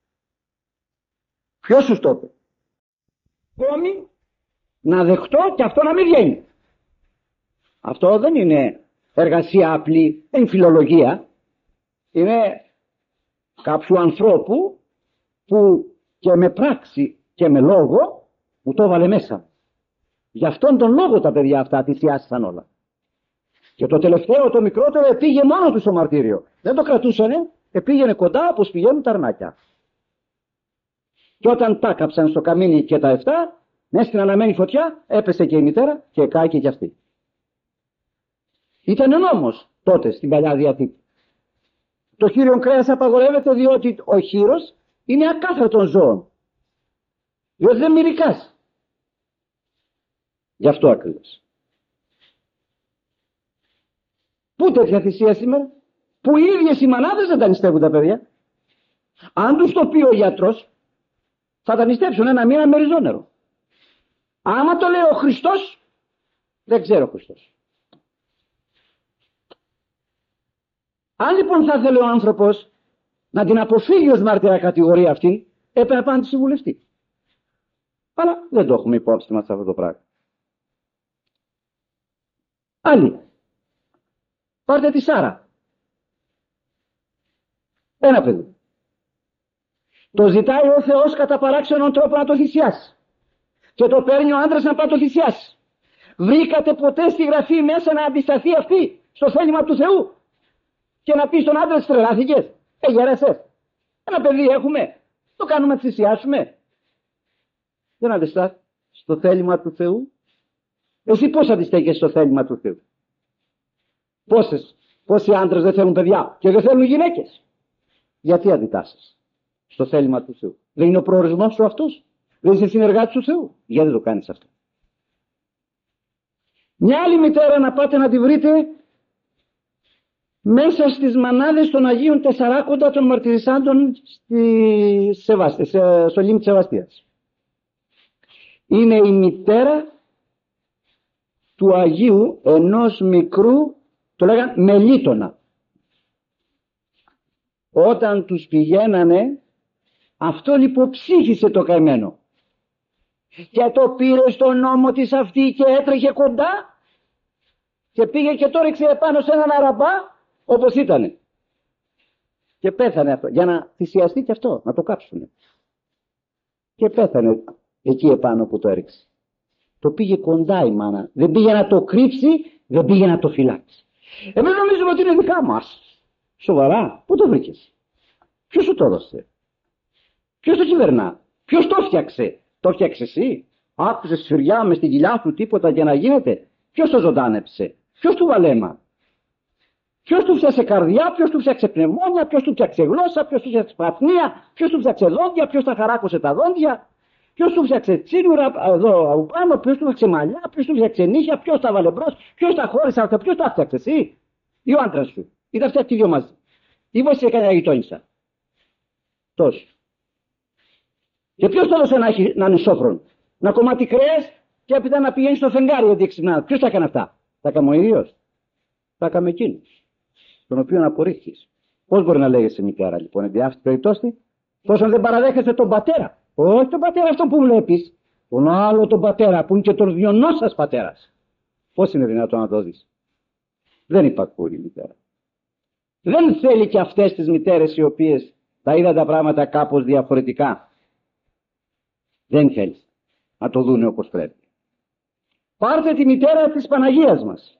Ποιος τους το είπε? Ακόμη να δεχτώ και αυτό να μην βγαίνει. Αυτό δεν είναι εργασία απλή, δεν είναι φιλολογία. Είναι κάποιου ανθρώπου που και με πράξη και με λόγο μου το έβαλε μέσα. Γι' αυτόν τον λόγο τα παιδιά αυτά θυσιάστηκαν όλα. Και το τελευταίο, το μικρότερο, επήγε μόνο του στο μαρτύριο. Δεν το κρατούσανε, επήγαινε κοντά όπως πηγαίνουν τα αρνάκια. Και όταν τα κάψαν στο καμίνι και τα εφτά, μέσα στην αναμένη φωτιά έπεσε και η μητέρα και κάηκε και αυτή. Ήταν νόμος τότε στην Παλιά Διαθήκη. Το χείριον κρέας απαγορεύεται διότι ο χείρος είναι ακάθαρτον ζώων. Διότι δεν μυρικάς. Γι' αυτό ακριβώς. Πού τέτοια θυσία σήμερα? Που οι ίδιες οι μανάδες δεν τα νηστεύουν τα παιδιά. Αν τους το πει ο γιατρός, θα τα νηστέψουν ένα μήνα με ριζόνερο. Άμα το λέει ο Χριστός, δεν ξέρω ο Χριστός. Αν λοιπόν θα ήθελε ο άνθρωπος να την αποφύγει ως μάρτυρα κατηγορία αυτή, έπρεπε να τη συμβουλευτεί. Αλλά δεν το έχουμε υπόψη μας αυτό το πράγμα. Άλλη. Πάρτε τη Σάρα. Ένα παιδί. Το ζητάει ο Θεός κατά παράξενον τρόπο να το θυσιάσει. Και το παίρνει ο άντρας να πάει το θυσιάσει. Βρήκατε ποτέ στη Γραφή μέσα να αντισταθεί αυτή στο θέλημα του Θεού και να πει στον άντρα τρελάθηκες? Ε, γέρασες. Ένα παιδί έχουμε. Το κάνουμε να θυσιάσουμε. Δεν αντιστά στο θέλημα του Θεού. Εσύ πώς αντιστέκεσαι στο θέλημα του Θεού? Πόσες, πόσοι άντρες δεν θέλουν παιδιά και δεν θέλουν γυναίκες? Γιατί αντιτάσσεσαι στο θέλημα του Θεού? Δεν είναι ο προορισμός σου αυτός? Δεν είσαι συνεργάτης του Θεού? Γιατί δεν το κάνεις αυτό? Μια άλλη μητέρα να πάτε να τη βρείτε μέσα στις μανάδες των Αγίων Τεσσαράκοντα των μαρτυρισάντων στη Σεβάστη, σε, στο λίμνη της Σεβαστίας. Είναι η μητέρα του Αγίου ενός μικρού, το λέγαν Μελίτωνα. Όταν τους πηγαίνανε, αυτό λιποψύχησε το καημένο και το πήρε στον ώμο της αυτή και έτρεχε κοντά και πήγε και το ρίξε επάνω σε έναν αραμπά όπως ήτανε και πέθανε αυτό, για να θυσιαστεί και αυτό, να το κάψουνε, και πέθανε εκεί επάνω που το έριξε. Το πήγε κοντά η μάνα, δεν πήγε να το κρύψει, δεν πήγε να το φυλάξει. Εμείς νομίζουμε ότι είναι δικά μας. Σοβαρά? Πού το βρήκες? Ποιος σου το έδωσε? Ποιος το κυβερνά? Ποιος το φτιάξε? Το φτιάξε εσύ? Άκουσες σφυριά με στην κοιλιά του τίποτα για να γίνεται? Ποιος το ζωντάνεψε? Ποιος του βαλέμα? Ποιος του φτιάξε καρδιά? Ποιος του φτιάξε πνευμόνια? Ποιος του φτιάξε γλώσσα? Ποιος του φτιάξε παθνία? Ποιος του φτιάξε δόντια? Ποιος τα χαράκωσε τα δόντια? Ποιος του φτιάξε τσίνουρα εδώ από πάνω? Ποιος του φτιάξε μαλλιά? Ποιος του φτιάξε νύχια? Ποιος τα βάλε μπρος? Ποιος τα χώρισε αυτά? Ποιος τα φτιάξε εσύ ή ο άντρας σου? Ή τα φτιάξει δυο μαζί? Ή βοήθησε κανένα γειτόνισσα? Τόσο. Και ποιος το έδωσε να, έχει, να είναι σόφρον? Να κομμάτι κρέας και έπειτα να πηγαίνει στο φεγγάρι ότι ξυπνά. Ποιος τα έκανε αυτά? Τα έκανε ο ίδιος? Τα έκανε εκείνος, τον οποίο απορρίφθης. Πώς μπορεί να λέγεσαι μητέρα λοιπόν? Επί αυτή την περίπτωση, τόσο δεν παραδέχεσαι τον πατέρα. Όχι τον πατέρα αυτόν που βλέπεις, τον άλλο τον πατέρα που είναι και τον διονός σας πατέρας. Πώς είναι δυνατόν να το δεις? Δεν υπακούει η μητέρα. Δεν θέλει και αυτές τις μητέρες οι οποίες τα είδαν τα πράγματα κάπως διαφορετικά. Δεν θέλει να το δούνε όπως πρέπει. Πάρτε τη μητέρα της Παναγίας μας.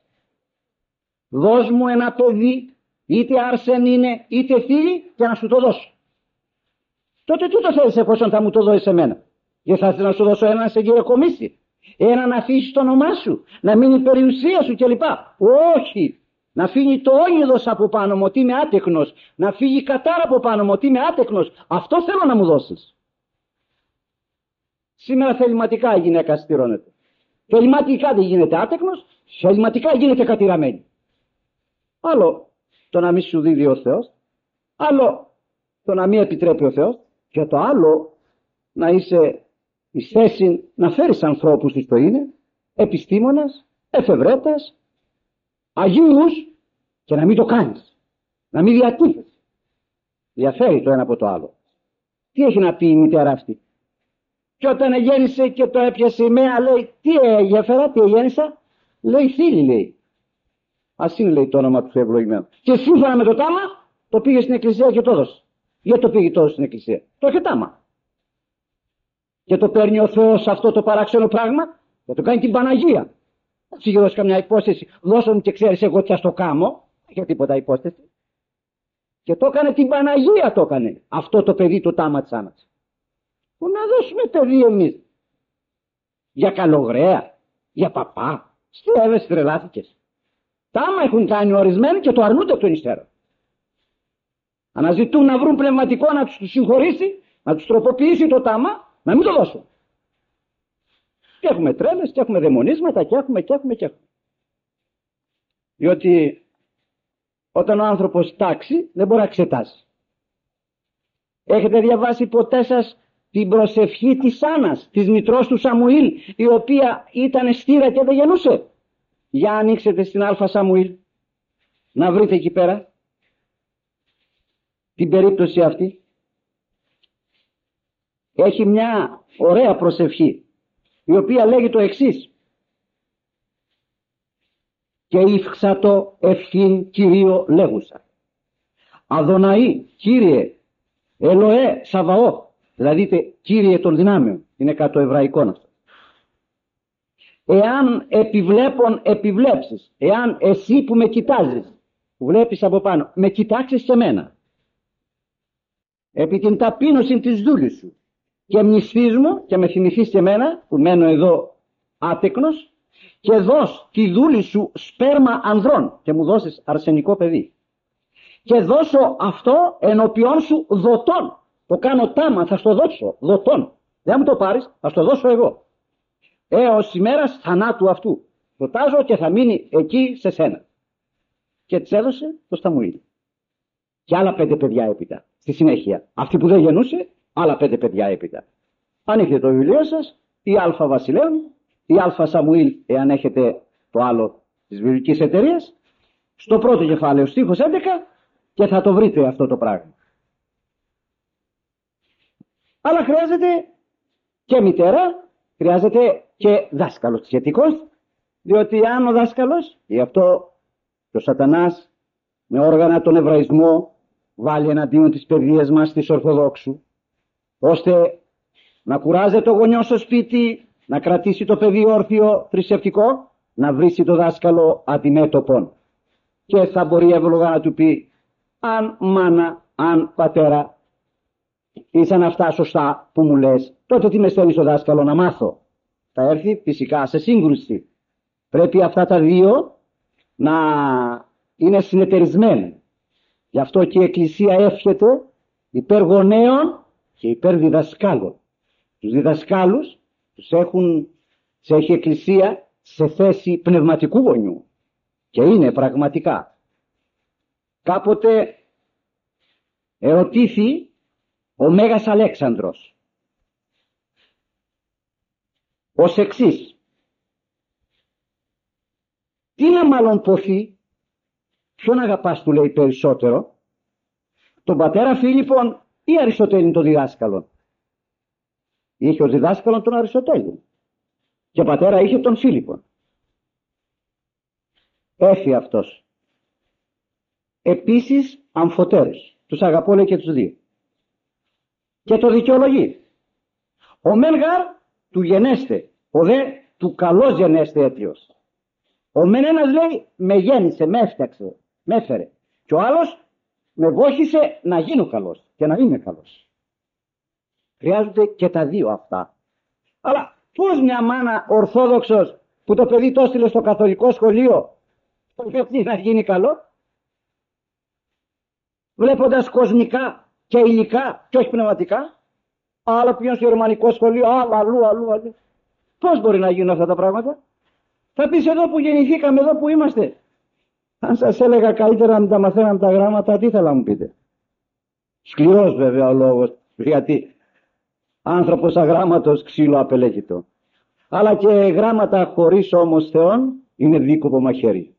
Δώσ' μου ένα παιδί, είτε άρσεν είναι είτε θύη, και να σου το δώσω. Τότε τι το θέλεις εφόσον θα μου το δώσεις εμένα? Γιατί θα ήθελα να σου δώσω έναν σε γυροκομίστη, ένα να αφήσεις το όνομά σου, να μείνει η περιουσία σου κλπ. Όχι! Να φύγει το όνειδος από πάνω μου ότι είμαι άτεκνος, να φύγει η κατάρα από πάνω μου ότι είμαι άτεκνος. Αυτό θέλω να μου δώσεις. Σήμερα θεληματικά η γυναίκα στηρώνεται. Θεληματικά δεν γίνεται άτεκνος, θεληματικά γίνεται κατηραμένη. Άλλο το να μην σου δίδει ο Θεός, άλλο το να μην επιτρέπει ο Θεός, και το άλλο να είσαι εις θέση να φέρεις ανθρώπους της το είναι, επιστήμονας, εφευρέτας, αγίους, και να μην το κάνεις, να μην διατίθεσαι. Διαφέρει το ένα από το άλλο. Τι έχει να πει η μητέρα αυτή? Και όταν γέννησε και το έπιασε η μέα, λέει, τι έγεφερα, τι γέννησα? Λέει, Θήλη, λέει. Ας είναι, λέει, το όνομα του Θεού ευλογημένου. Και σύμφωνα με το τάμα, το πήγε στην εκκλησία και το έδωσε. Γιατί το πήγε τόσο στην εκκλησία? Το είχε τάμα. Και το παίρνει ο Θεός αυτό το παράξενο πράγμα, και το κάνει την Παναγία. Δεν σου είχε δώσει καμιά υπόσταση, δώσε μου και ξέρεις εγώ τι θα στο κάμω, για τίποτα υπόσταση. Και το έκανε την Παναγία, το έκανε αυτό το παιδί το τάμα της Άννας. Που να δώσουμε παιδί εμείς? Για καλογραία, για παπά? Στρέβες, τρελάθηκες. Τάμα έχουν κάνει ορισμένοι και το αρνούνται από τον υστέρων. Αναζητούν να βρουν πνευματικό να τους συγχωρήσει, να τους τροποποιήσει το τάμα, να μην το δώσουν. Και έχουμε τρέλες και έχουμε δαιμονίσματα και έχουμε και έχουμε και έχουμε. Διότι όταν ο άνθρωπος τάξει δεν μπορεί να εξετάσει. Έχετε διαβάσει ποτέ σας την προσευχή της Άννας, της μητρός του Σαμουήλ, η οποία ήταν στήρα και δεν γεννούσε? Για ανοίξετε στην Α Σαμουήλ, να βρείτε εκεί πέρα την περίπτωση αυτή. Έχει μια ωραία προσευχή, η οποία λέγει το εξής: και ύφξατο ευχήν Κυρίω λέγουσα, Αδωναή, Κύριε, Ελοέ Σαβαώ, δηλαδή Κύριε των δυνάμεων, είναι κάτω εβραϊκό αυτό. Εάν επιβλέπων επιβλέψεις, εάν εσύ που με κοιτάζεις, που βλέπεις από πάνω, με κοιτάξεις και μένα, επί την ταπείνωση της δούλης σου, και μνηστείς μου και με θυμηθείς και εμένα που μένω εδώ άτεκνος, και δώσ' τη δούλη σου σπέρμα ανδρών και μου δώσεις αρσενικό παιδί, και δώσω αυτό ενώπιόν σου δοτών. Το κάνω τάμα, θα στο δώσω δοτών. Δεν μου το πάρεις, θα στο δώσω εγώ, έως ημέρας θανάτου αυτού. Δοτάζω και θα μείνει εκεί σε σένα. Και της έδωσε το Σαμουήλ και άλλα πέντε παιδιά έπειτα στη συνέχεια. Αυτή που δεν γεννούσε, άλλα πέντε παιδιά έπειτα. Αν έχετε το βιβλίο σας, η Α Βασιλέων, η Α Σαμουήλ, εάν έχετε το άλλο της βιβλικής εταιρείας, στο πρώτο κεφάλαιο στίχος έντεκα, και θα το βρείτε αυτό το πράγμα. Αλλά χρειάζεται και μητέρα, χρειάζεται και δάσκαλος σχετικός, διότι αν ο δάσκαλος, γι' αυτό και ο σατανάς με όργανα τον εβραϊσμό βάλει εναντίον τις παιδείες μας της Ορθοδόξου, ώστε να κουράζεται το γονιό στο σπίτι, να κρατήσει το παιδί όρθιο θρησκευτικό, να βρίσει το δάσκαλο αντιμέτωπον. Και θα μπορεί εύλογα να του πει: αν μάνα, αν πατέρα, ήσαν αυτά σωστά που μου λες, τότε τι με στέλνεις το δάσκαλο να μάθω? Θα έρθει φυσικά σε σύγκρουση. Πρέπει αυτά τα δύο να είναι συνεταιρισμένα. Γι' αυτό και η Εκκλησία εύχεται υπέρ γονέων και υπέρ διδασκάλων. Τους διδασκάλους τους έχουν, τους έχει η Εκκλησία σε θέση πνευματικού γονιού. Και είναι πραγματικά. Κάποτε ερωτήθη ο Μέγας Αλέξανδρος ως εξής: τι να μάλλον ποθεί, ποιον αγαπάς, του λέει, περισσότερο, τον πατέρα Φίλιππον ή Αριστοτέλη τον διδάσκαλον? Είχε ο διδάσκαλον τον Αριστοτέλη και πατέρα είχε τον Φίλιππον. Έφυγε αυτός. Επίσης αμφωτέρους, τους αγαπώ λέει και τους δύο. Και το δικαιολογεί: ο μεν γάρ του γενέστε, ο δε του καλός γενέστε αίτιος. Ο μεν ένας λέει με γέννησε, με έφτιαξε, με έφερε, και ο άλλος με βόχησε να γίνω καλός και να είμαι καλός. Χρειάζονται και τα δύο αυτά. Αλλά πώς μια μάνα ορθόδοξος που το παιδί το έστειλε στο καθολικό σχολείο το παιδί να γίνει καλό, βλέποντας κοσμικά και υλικά και όχι πνευματικά? Άλλα πηγαίνουν στο γερμανικό σχολείο, άλλα αλλού, αλλού, αλλού. Πώς μπορεί να γίνουν αυτά τα πράγματα? Θα πεις εδώ που γεννηθήκαμε, εδώ που είμαστε. Αν σας έλεγα καλύτερα να τα μαθαίναμε τα γράμματα, τι θέλω να μου πείτε? Σκληρός βέβαια ο λόγος, γιατί άνθρωπος αγράμματος ξύλο απελέγητο. Αλλά και γράμματα χωρίς όμως Θεόν είναι δίκοπο μαχαίρι.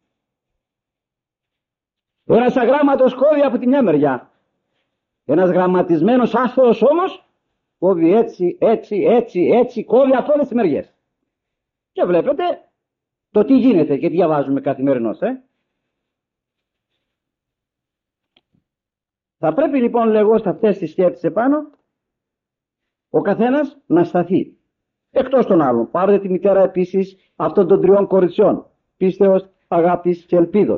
Ένας αγράμματος κόβει από τη μια μεριά. Ένας γραμματισμένος άθεος όμως κόβει έτσι, έτσι, έτσι, έτσι, κόβει από όλες τις μεριές. Και βλέπετε το τι γίνεται και τι διαβάζουμε καθημερινώς. Ε? Θα πρέπει λοιπόν, λέγω, σε αυτές τις σκέψεις επάνω ο καθένας να σταθεί. Εκτός των άλλων, πάρετε τη μητέρα επίσης αυτών των τριών κοριτσιών, πίστεως, αγάπης και ελπίδος.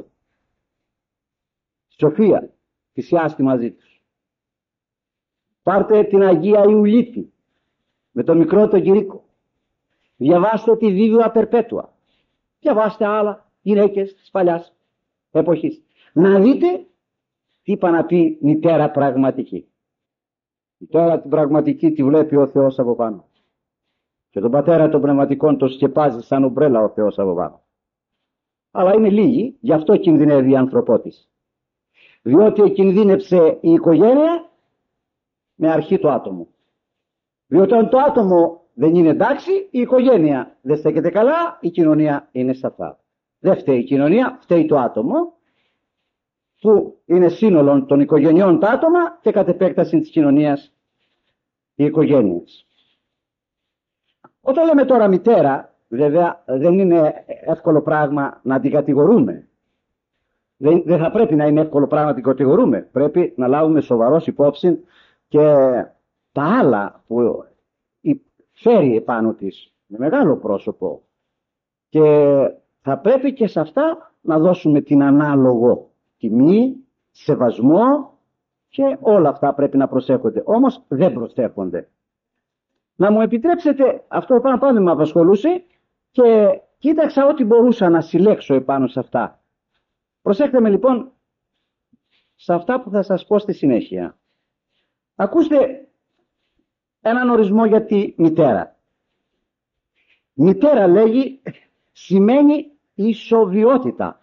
Σοφία, θυσιάστη μαζί τους. Πάρτε την Αγία Ιουλίτη με το μικρό τον Κυρίκο. Διαβάστε τη Βίβλια Περπέτουα. Διαβάστε άλλα γυναίκες της παλιάς εποχής. Να δείτε Τι είπα να πει μητέρα πραγματική? Μητέρα την πραγματική τη βλέπει ο Θεός από πάνω. Και τον πατέρα των πνευματικών το σκεπάζει σαν ομπρέλα ο Θεός από πάνω. Αλλά είναι λίγοι, γι' αυτό κινδυνεύει η ανθρωπότης. Διότι κινδύνεψε η οικογένεια με αρχή το άτομο. Διότι αν το άτομο δεν είναι εντάξει, η οικογένεια δεν στέκεται καλά, η κοινωνία είναι σαφά. Δεν φταίει η κοινωνία, φταίει το άτομο, που είναι σύνολο των οικογενειών τα άτομα και κατ' επέκταση της κοινωνίας οι οικογένειες. Όταν λέμε τώρα μητέρα, βέβαια δεν είναι εύκολο πράγμα να την κατηγορούμε. Δεν, δεν θα πρέπει να είναι εύκολο πράγμα να την κατηγορούμε. Πρέπει να λάβουμε σοβαρός υπόψη και τα άλλα που φέρει επάνω της με μεγάλο πρόσωπο. Και θα πρέπει και σε αυτά να δώσουμε την ανάλογο τιμή, σεβασμό και όλα αυτά πρέπει να προσέχονται. Όμως δεν προσέχονται. Να μου επιτρέψετε, αυτό πάνω πάνω με απασχολούσε και κοίταξα ό,τι μπορούσα να συλλέξω επάνω σε αυτά. Προσέχτε με λοιπόν σε αυτά που θα σας πω στη συνέχεια. Ακούστε έναν ορισμό για τη μητέρα. Μητέρα λέγει σημαίνει ισοβιότητα.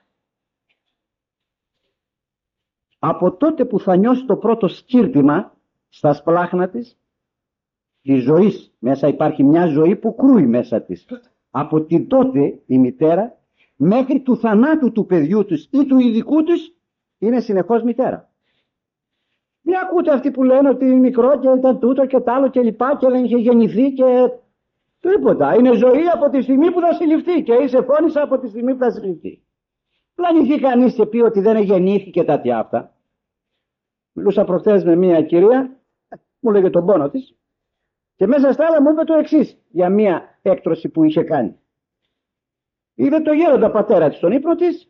Από τότε που θα νιώσει το πρώτο σκύρτημα στα σπλάχνα της, της ζωής, μέσα υπάρχει μια ζωή που κρούει μέσα της. Από την τότε η μητέρα μέχρι του θανάτου του παιδιού της ή του ειδικού της είναι συνεχώς μητέρα. Μην ακούτε αυτοί που λένε ότι είναι μικρό και ήταν τούτο και τ' άλλο και λοιπά και δεν είχε γεννηθεί και τίποτα. Είναι ζωή από τη στιγμή που θα συλληφθεί και είσαι φώνησα από τη στιγμή που θα συλληφθεί. Πλανηθεί κανείς και πει ότι δεν γεννήθηκε τα τι αυτά. Μιλούσα προχθές με μια κυρία, μου λέγε τον πόνο της και μέσα στα άλλα μου είπε το εξής για μια έκτρωση που είχε κάνει. Είδε το γέροντα πατέρα της στον ύπνο της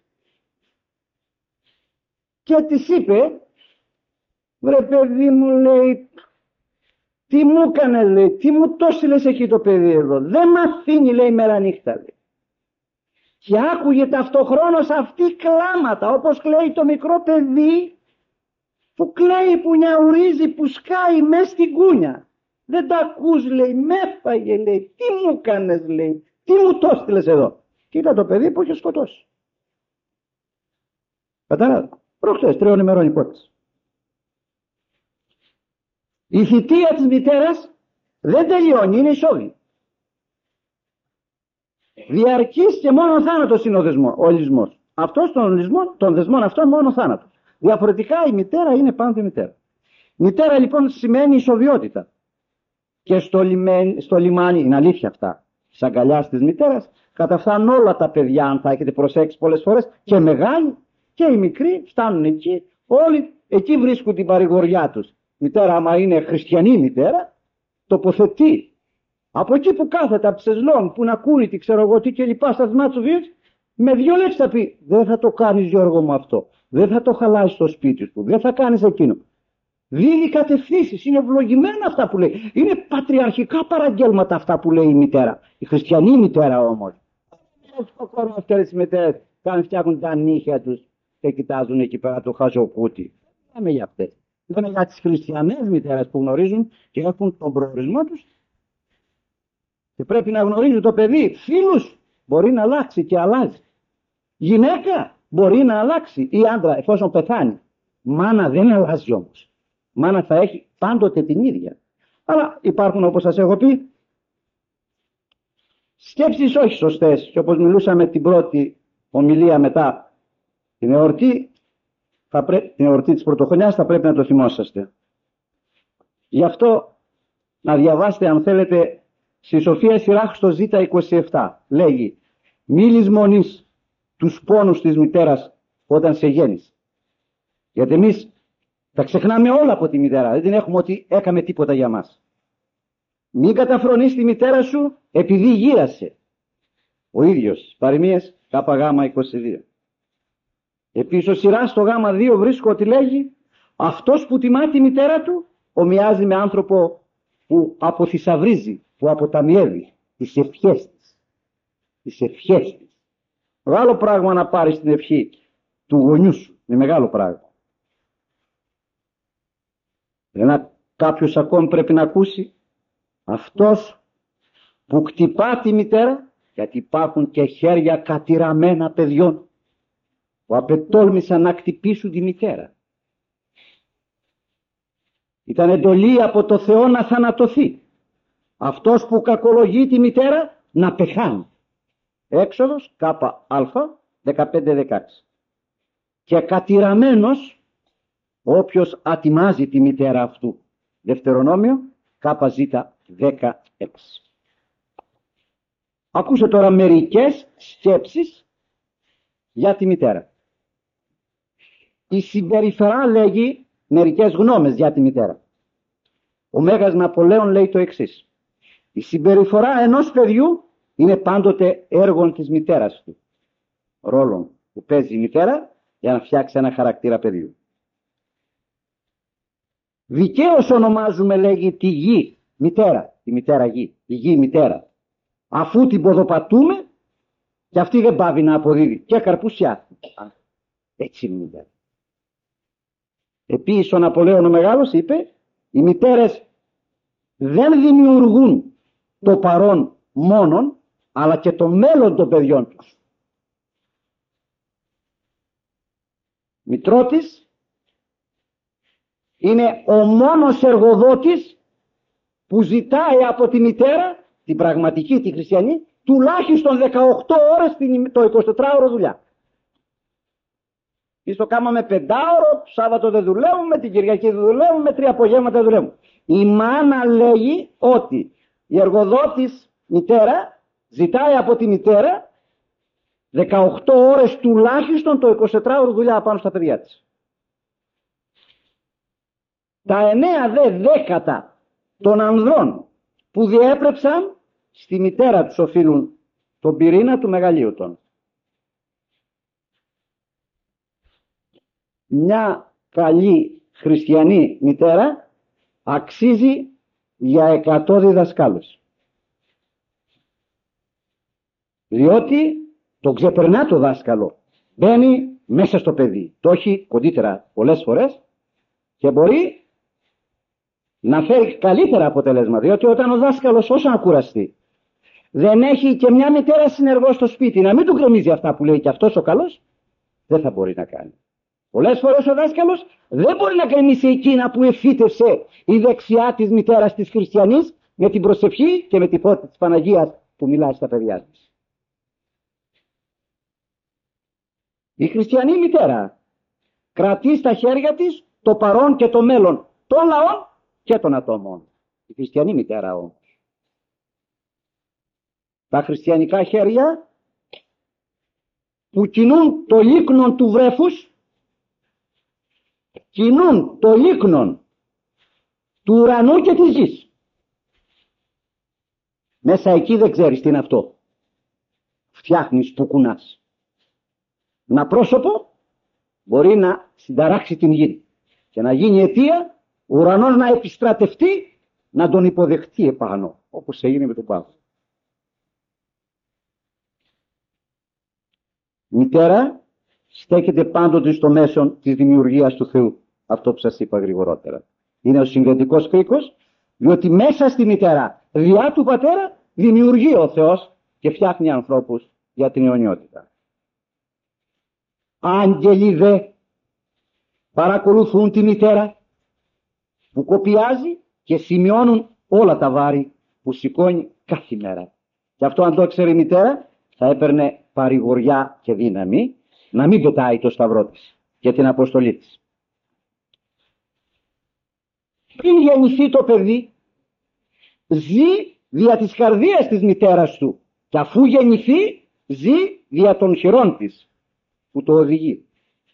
και της είπε, βρε παιδί μου, λέει, τι μου έκανες, λέει, τι μου το έστειλες εκεί το παιδί εδώ, δεν μ' αφήνει, λέει, μέρα νύχτα, λέει. Και άκουγε ταυτοχρόνως αυτή κλάματα, όπως κλαίει το μικρό παιδί που κλαίει, που νιαουρίζει, που σκάει μες στην κούνια. Δεν τα ακούς, λέει, με έφαγε, λέει, τι μου έκανες, λέει, τι μου το έστειλες εδώ. Και ήταν το παιδί που είχε σκοτώσει. Κατάλαβα, προχθές τριών ημερών υπόθεση. Η θητεία της μητέρας δεν τελειώνει, είναι ισόβη. Διαρκής και μόνο θάνατος είναι ο, δεσμό, ο λυσμός. Αυτός των, λυσμών, των δεσμών αυτών μόνο θάνατος. Διαφορετικά η μητέρα είναι πάντα μητέρα. Μητέρα λοιπόν σημαίνει ισοβιότητα. Και στο, λιμέ, στο λιμάνι, είναι αλήθεια αυτά, της αγκαλιάς της μητέρας, καταφθάνουν όλα τα παιδιά, αν θα έχετε προσέξει πολλές φορές, και μεγάλοι και οι μικροί φτάνουν εκεί, όλοι εκεί βρίσκουν την παρηγοριά τους. Μητέρα, άμα είναι χριστιανή μητέρα, τοποθετεί. Από εκεί που κάθεται, από ψεσλών, που να κούρει, τι ξέρω εγώ, τι και λοιπά, στα θμάτια του βίου, με δυο λέξεις θα πει: δεν θα το κάνεις, Γιώργο μου, αυτό. Δεν θα το χαλάσεις στο σπίτι σου. Δεν θα κάνεις εκείνο. Δίνει κατευθύνσεις. Είναι ευλογημένα αυτά που λέει. Είναι πατριαρχικά παραγγέλματα αυτά που λέει η μητέρα. Η χριστιανή μητέρα όμως. Στο χρόνο αυτές οι μητέρες κάνουν, φτιάχνουν τα νύχια τους και κοιτάζουν εκεί πέρα το χαζοκούτι. Δεν λέμε για αυτές. Λέμε για τις χριστιανές μητέρες που γνωρίζουν και έχουν τον προορισμό τους. Και πρέπει να γνωρίζει το παιδί. Φίλους μπορεί να αλλάξει και αλλάζει. Γυναίκα μπορεί να αλλάξει ή άντρα εφόσον πεθάνει. Μάνα δεν αλλάζει όμως. Μάνα θα έχει πάντοτε την ίδια. Αλλά υπάρχουν, όπως σας έχω πει, σκέψεις όχι σωστές. Και όπως μιλούσαμε την πρώτη ομιλία μετά την εορτή, θα πρέ... την εορτή της Πρωτοχρονιάς, θα πρέπει να το θυμόσαστε. Γι' αυτό να διαβάσετε, αν θέλετε, στη Σοφία Σειράχ στο Ζ είκοσι επτά. Λέγει: μη λησμονείς τους πόνους της μητέρας όταν σε γέννησε. Γιατί εμείς τα ξεχνάμε όλα από τη μητέρα. Δεν την έχουμε ότι έκαμε τίποτα για μας. Μην καταφρονείς τη μητέρα σου επειδή γύρασε. Ο ίδιος. Παροιμίες ΚΓ είκοσι δύο. Επίσης ο Σειράς στο Γ δύο βρίσκω ότι λέγει: αυτός που τιμά τη μητέρα του ομοιάζει με άνθρωπο που αποθυσαυρίζει, που αποταμιεύει τις ευχές της. Τις ευχές της. Μεγάλο πράγμα να πάρεις την ευχή του γονιού σου. Είναι μεγάλο πράγμα. Ένα κάποιος ακόμη πρέπει να ακούσει, αυτός που χτυπά τη μητέρα, γιατί υπάρχουν και χέρια κατηραμένα παιδιών που απετόλμησαν να χτυπήσουν τη μητέρα. Ήταν εντολή από το Θεό να θανατωθεί. Αυτός που κακολογεί τη μητέρα να πεθάνει. Έξοδος ΚΑ δεκαπέντε δεκαέξι. Και κατηραμένος όποιος ατιμάζει τη μητέρα αυτού. Δευτερονόμιο ΚΖ δεκαέξι. Ακούσε τώρα μερικές σκέψεις για τη μητέρα. Η συμπεριφορά λέγει μερικές γνώμες για τη μητέρα. Ο Μέγας Ναπολέων λέει το εξής: η συμπεριφορά ενός παιδιού είναι πάντοτε έργο της μητέρας του. Ρόλο που παίζει η μητέρα για να φτιάξει ένα χαρακτήρα παιδιού. Δικαίως ονομάζουμε, λέγει, τη γη μητέρα, τη μητέρα γη, τη γη μητέρα, αφού την ποδοπατούμε και αυτή δεν πάβει να αποδίδει και καρπούσια. Έτσι είναι η μητέρα. Επίσης ο Ναπολέων ο Μεγάλος είπε, οι μητέρες δεν δημιουργούν το παρόν μόνον, αλλά και το μέλλον των παιδιών τους. Μητρότης είναι ο μόνος εργοδότης που ζητάει από τη μητέρα, την πραγματική, τη χριστιανή, τουλάχιστον δεκαοκτώ ώρες το εικοσιτετράωρο δουλειά. Εμείς το κάναμε πεντάωρο, το Σάββατο δεν δουλεύουμε, την Κυριακή δεν δουλεύουμε, τρία απογεύματα δεν δουλεύουμε. Η μάνα λέγει ότι η εργοδότης μητέρα ζητάει από τη μητέρα δεκαοκτώ ώρες τουλάχιστον το εικοσιτετράωρο δουλειά πάνω στα παιδιά της. Τα εννέα δε δέκατα των ανδρών που διέπρεψαν στη μητέρα τους οφείλουν τον πυρήνα του μεγαλείου των. Μια καλή χριστιανή μητέρα αξίζει για εκατό διδασκάλους. Διότι το ξεπερνά το δάσκαλο. Μπαίνει μέσα στο παιδί. Το έχει κοντύτερα πολλές φορές και μπορεί να φέρει καλύτερα αποτελέσμα. Διότι όταν ο δάσκαλος όσο να κουραστεί δεν έχει και μια μητέρα συνεργό στο σπίτι να μην του γκρεμίζει αυτά που λέει και αυτός ο καλός, δεν θα μπορεί να κάνει. Πολλές φορές ο δάσκαλος δεν μπορεί να γκρεμίσει εκείνα που εφύτευσε η δεξιά της μητέρας της χριστιανής με την προσευχή και με τη φώτη της Παναγίας που μιλάει στα παιδιά της. Η χριστιανή μητέρα κρατεί στα χέρια της το παρόν και το μέλλον των λαών και των ατόμων. Η χριστιανή μητέρα όμως. Τα χριστιανικά χέρια που κινούν το λίκνον του βρέφους, κινούν το λίκνον του ουρανού και της γης. Μέσα εκεί δεν ξέρεις τι είναι αυτό. Φτιάχνεις που κουνάς. Ένα πρόσωπο μπορεί να συνταράξει την γη και να γίνει αιτία ο ουρανός να επιστρατευτεί, να τον υποδεχτεί επάνω, όπως έγινε με τον Παύλο. Η μητέρα στέκεται πάντοτε στο μέσο της δημιουργίας του Θεού. Αυτό που σας είπα γρηγορότερα. Είναι ο συγκριτικός κρίκος, διότι μέσα στη μητέρα, διά του πατέρα, δημιουργεί ο Θεός και φτιάχνει ανθρώπους για την αιωνιότητα. Άγγελοι δε παρακολουθούν τη μητέρα που κοπιάζει και σημειώνουν όλα τα βάρη που σηκώνει κάθε μέρα. Και αυτό αν το ξέρει η μητέρα θα έπαιρνε παρηγοριά και δύναμη να μην πετάει το σταυρό της και την αποστολή της. Πριν γεννηθεί το παιδί ζει δια της καρδίας της μητέρας του και αφού γεννηθεί ζει δια των χειρών της που το οδηγεί.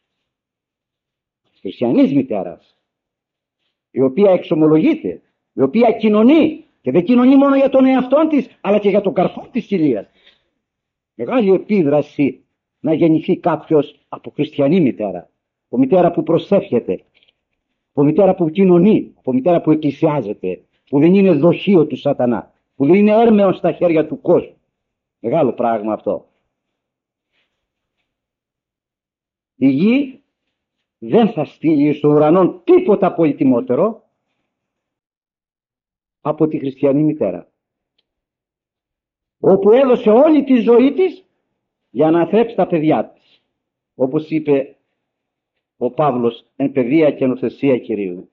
Της χριστιανής μητέρας, η οποία εξομολογείται, η οποία κοινωνεί και δεν κοινωνεί μόνο για τον εαυτόν της αλλά και για τον καρπό της κοιλίας. Μεγάλη επίδραση να γεννηθεί κάποιος από χριστιανή μητέρα, από μητέρα που προσεύχεται, από μητέρα που κοινωνεί, από μητέρα που εκκλησιάζεται, που δεν είναι δοχείο του σατανά, που δεν είναι έρμεος στα χέρια του κόσμου. Μεγάλο πράγμα αυτό. Η γη δεν θα στείλει στον ουρανό τίποτα πολύτιμότερο από τη χριστιανή μητέρα, όπου έδωσε όλη τη ζωή της για να θρέψει τα παιδιά της, όπως είπε ο Παύλος εν παιδεία και νοθεσία Κυρίου.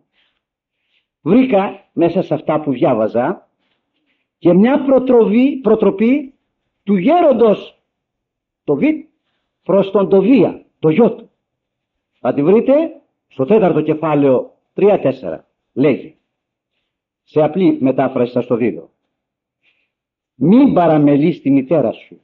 Βρήκα μέσα σε αυτά που διάβαζα και μια προτροπή, προτροπή του γέροντος το Β προς τον Τοβία, το γιο του. Θα τη βρείτε στο τέταρτο κεφάλαιο τρία τέσσερα. Λέγει, σε απλή μετάφραση σας το δίδω: μην παραμελείς τη μητέρα σου,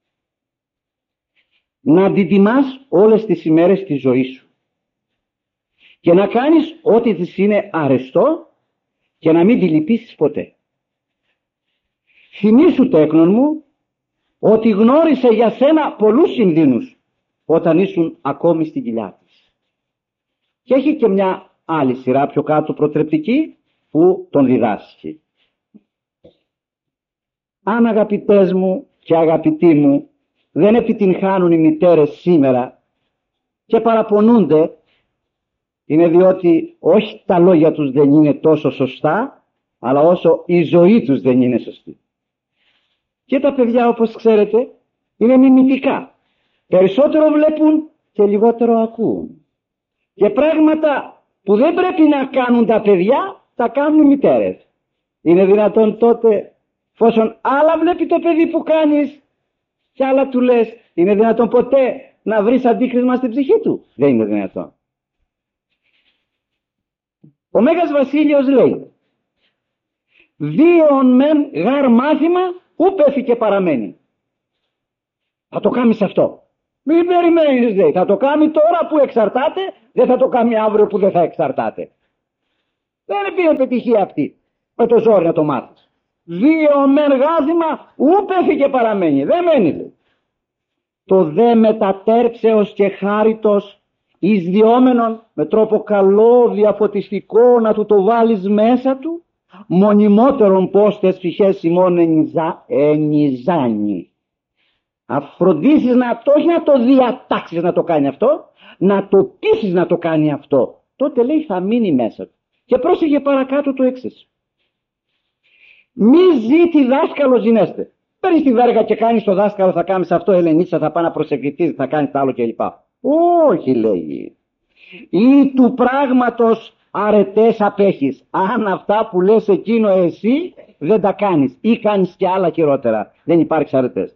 να την τιμάς όλες τις ημέρες της ζωής σου και να κάνεις ό,τι της είναι αρεστό και να μην τη λυπήσεις ποτέ. Θυμήσου, τέκνον μου, ότι γνώρισε για σένα πολλούς κινδύνους όταν ήσουν ακόμη στην κοιλιά της. Και έχει και μια άλλη σειρά πιο κάτω προτρεπτική που τον διδάσκει. Αν, αγαπητές μου και αγαπητοί μου, δεν επιτυγχάνουν οι μητέρες σήμερα και παραπονούνται, είναι διότι όχι τα λόγια τους δεν είναι τόσο σωστά, αλλά όσο η ζωή τους δεν είναι σωστή. Και τα παιδιά, όπως ξέρετε, είναι μιμητικά. Περισσότερο βλέπουν και λιγότερο ακούν. Και πράγματα που δεν πρέπει να κάνουν τα παιδιά, τα κάνουν οι μητέρες. Είναι δυνατόν τότε, εφόσον άλλα βλέπει το παιδί που κάνεις και άλλα του λες, είναι δυνατόν ποτέ να βρεις αντίκρισμα στην ψυχή του? Δεν είναι δυνατόν. Ο Μέγας Βασίλειος λέει, βίον μεν γάρ μάθημα ου πέφει και παραμένει. Θα το κάνεις αυτό. Μην περιμένεις, λέει. Θα το κάνει τώρα που εξαρτάται, δεν θα το κάνει αύριο που δεν θα εξαρτάται. Δεν πήρε επιτυχία αυτή με το ζόρι να το μάθεις. Βίον μεν γάθημα ου πέφει και παραμένει. Δεν μένει, λέει. Το δε μετατέρψεως και χάριτος εις διόμενον με τρόπο καλό, διαφωτιστικό να του το βάλεις μέσα του, μονιμότερον πως τες ψυχές ημών ενιζά, ενιζάνει. Αφροντίσεις να το, όχι να το διατάξεις να το κάνει αυτό, να το πείσεις να το κάνει αυτό. Τότε, λέει, θα μείνει μέσα του. Και πρόσεχε παρακάτω το εξής. Μη ζήτη δάσκαλος γινέστε. Παίρνεις τη βέργα και κάνεις το δάσκαλο, θα κάνεις αυτό, Ελενίτσα, θα πάει να προσευχηθείς, θα κάνεις το άλλο κλπ. Όχι, λέει. Ή του πράγματος αρετές απέχεις. Αν αυτά που λες εκείνο εσύ δεν τα κάνεις ή κάνεις και άλλα χειρότερα, δεν υπάρχει αρετές.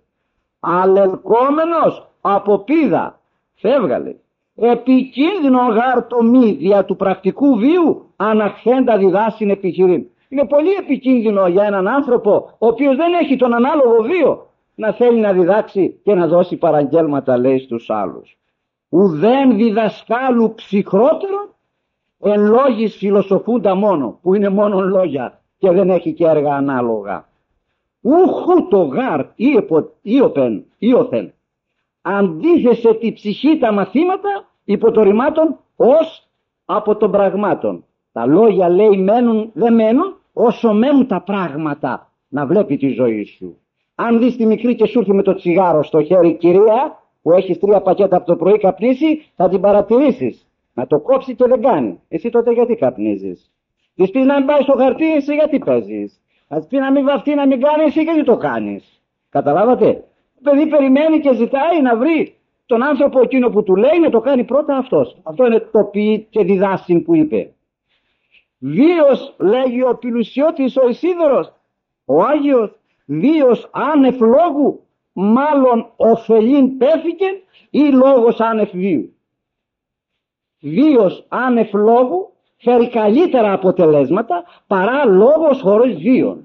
Αλελκόμενος από πίδα, φεύγαλε. Επικίνδυνο γάρ το μη δια του πρακτικού βίου αναχέντα διδάσιν επιχειρήν. Είναι πολύ επικίνδυνο για έναν άνθρωπο ο οποίος δεν έχει τον ανάλογο βίο να θέλει να διδάξει και να δώσει παραγγέλματα, λέει, στους άλλους. Ουδέν διδασκάλου ψυχρότερο εν λόγης φιλοσοφούντα μόνο, που είναι μόνο λόγια και δεν έχει και έργα ανάλογα. Ούχου το γάρ ήοπεν ήωθεν αντίθεσε τη ψυχή τα μαθήματα υπό το ρημάτων ως από των πραγμάτων. Τα λόγια, λέει, μένουν, δεν μένουν όσο μένουν τα πράγματα να βλέπει τη ζωή σου. Αν δεις τη μικρή και σου έρθει με το τσιγάρο στο χέρι, κυρία, που έχεις τρία πακέτα από το πρωί καπνίσει, θα την παρατηρήσεις. Να το κόψει και δεν κάνει. Εσύ τότε γιατί καπνίζεις? Της πεις να μην πάει στο χαρτί, εσύ γιατί παίζεις? Θα της πει να μην βαφτεί, να μην κάνει, εσύ γιατί το κάνεις? Καταλάβατε? Το παιδί περιμένει και ζητάει να βρει τον άνθρωπο εκείνο που του λέει να το κάνει πρώτα αυτός. Αυτό είναι το ποιή και διδάσιν που είπε. Βίος, λέγει ο Πιλουσιώτης ο Ισίδωρος, ο Άγιος, βίος άνευ λόγου, μάλλον ωφελήν πέφηκεν ή λόγος άνευ βίου. Βίος άνευ λόγου φέρει καλύτερα αποτελέσματα παρά λόγος χωρίς βίον.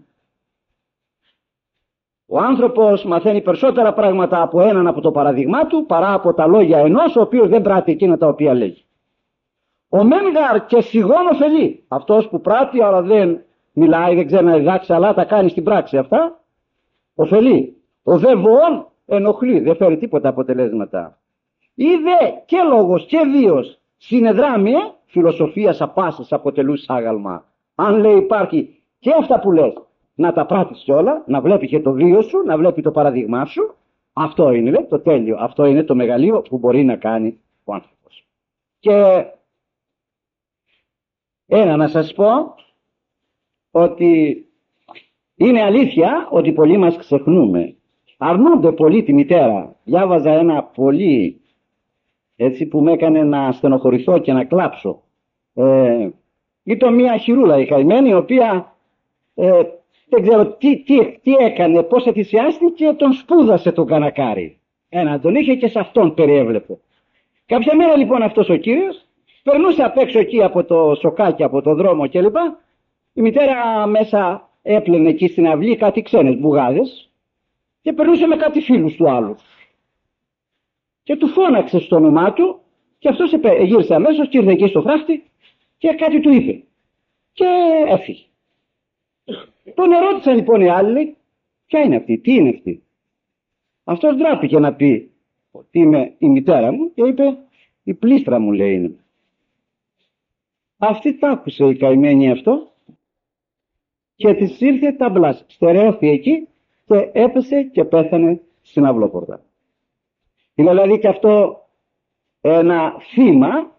Ο άνθρωπος μαθαίνει περισσότερα πράγματα από έναν από το παραδειγμά του παρά από τα λόγια ενός ο οποίος δεν πράττει εκείνα τα οποία λέγει. Ο Μένγαρ και σιγόν ωφελεί. Αυτός που πράττει αλλά δεν μιλάει, δεν ξέρει να διδάξει, αλλά τα κάνει στην πράξη αυτά, ωφελεί. Ο δε βοών ενοχλεί, δεν φέρει τίποτα αποτελέσματα. Είδε και λόγος και βίος συνεδράμια φιλοσοφίας απάσης αποτελούν άγαλμα. Αν, λέει, υπάρχει και αυτά που λες να τα πράττεις κιόλα, να βλέπει και το βίο σου, να βλέπει το παραδείγμά σου, αυτό είναι, λέει, το τέλειο. Αυτό είναι το μεγαλείο που μπορεί να κάνει ο άνθρωπος. Και ένα να σας πω, ότι είναι αλήθεια ότι πολλοί μας ξεχνούμε. Αρνούνται πολύ τη μητέρα. Διάβαζα ένα πολύ έτσι που με έκανε να στενοχωρηθώ και να κλάψω. Ε, ήταν μια χειρούλα η καημένη, η οποία ε, δεν ξέρω τι, τι, τι έκανε, πώς εθυσιάστηκε, τον σπούδασε τον κανακάρι. Ένα τον είχε και σε αυτόν περιέβλεπε. Κάποια μέρα λοιπόν αυτός ο κύριος περνούσε απ' έξω εκεί από το σοκάκι, από το δρόμο κλπ. Η μητέρα μέσα έπλαινε εκεί στην αυλή κάτι ξένες μπουγάδες και περνούσε με κάτι φίλους του άλλου. Και του φώναξε στο όνομά του και αυτός γύρισε αμέσως και ήρθε εκεί στο φράχτη και κάτι του είπε. Και έφυγε. Τον ερώτησαν λοιπόν οι άλλοι, ποια είναι αυτή, τι είναι αυτή. Αυτός ντράπηκε να πει ότι είμαι η μητέρα μου και είπε, η πλήστρα μου λέει είναι. Αυτή τ' άκουσε η καημένη αυτό και της ήρθε ταμπλάς. Στερεώθηκε εκεί και έπεσε και πέθανε στην αυλόπορτα. Είναι δηλαδή και αυτό ένα θύμα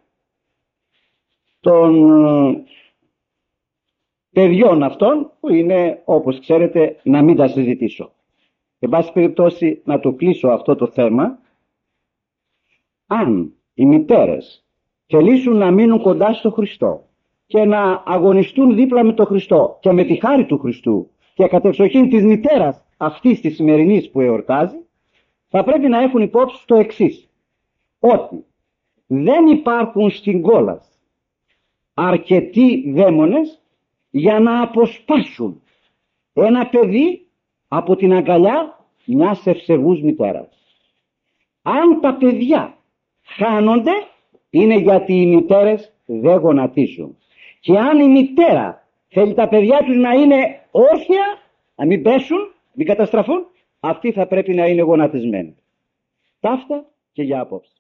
των παιδιών αυτών που είναι, όπως ξέρετε, να μην τα συζητήσω. Εν πάση περιπτώσει να το κλείσω αυτό το θέμα. Αν οι μητέρες θελήσουν να μείνουν κοντά στο Χριστό και να αγωνιστούν δίπλα με τον Χριστό και με τη χάρη του Χριστού και κατεξοχήν της μητέρας αυτής της σημερινής που εορτάζει, θα πρέπει να έχουν υπόψη το εξής, ότι δεν υπάρχουν στην κόλαση αρκετοί δαίμονες για να αποσπάσουν ένα παιδί από την αγκαλιά μιας ευσεβούς μητέρας. Αν τα παιδιά χάνονται, είναι γιατί οι μητέρες δεν γονατίζουν. Και αν η μητέρα θέλει τα παιδιά τους να είναι όρθια, να μην πέσουν, να μην καταστραφούν, αυτοί θα πρέπει να είναι γονατισμένοι. Ταύτα και για απόψε.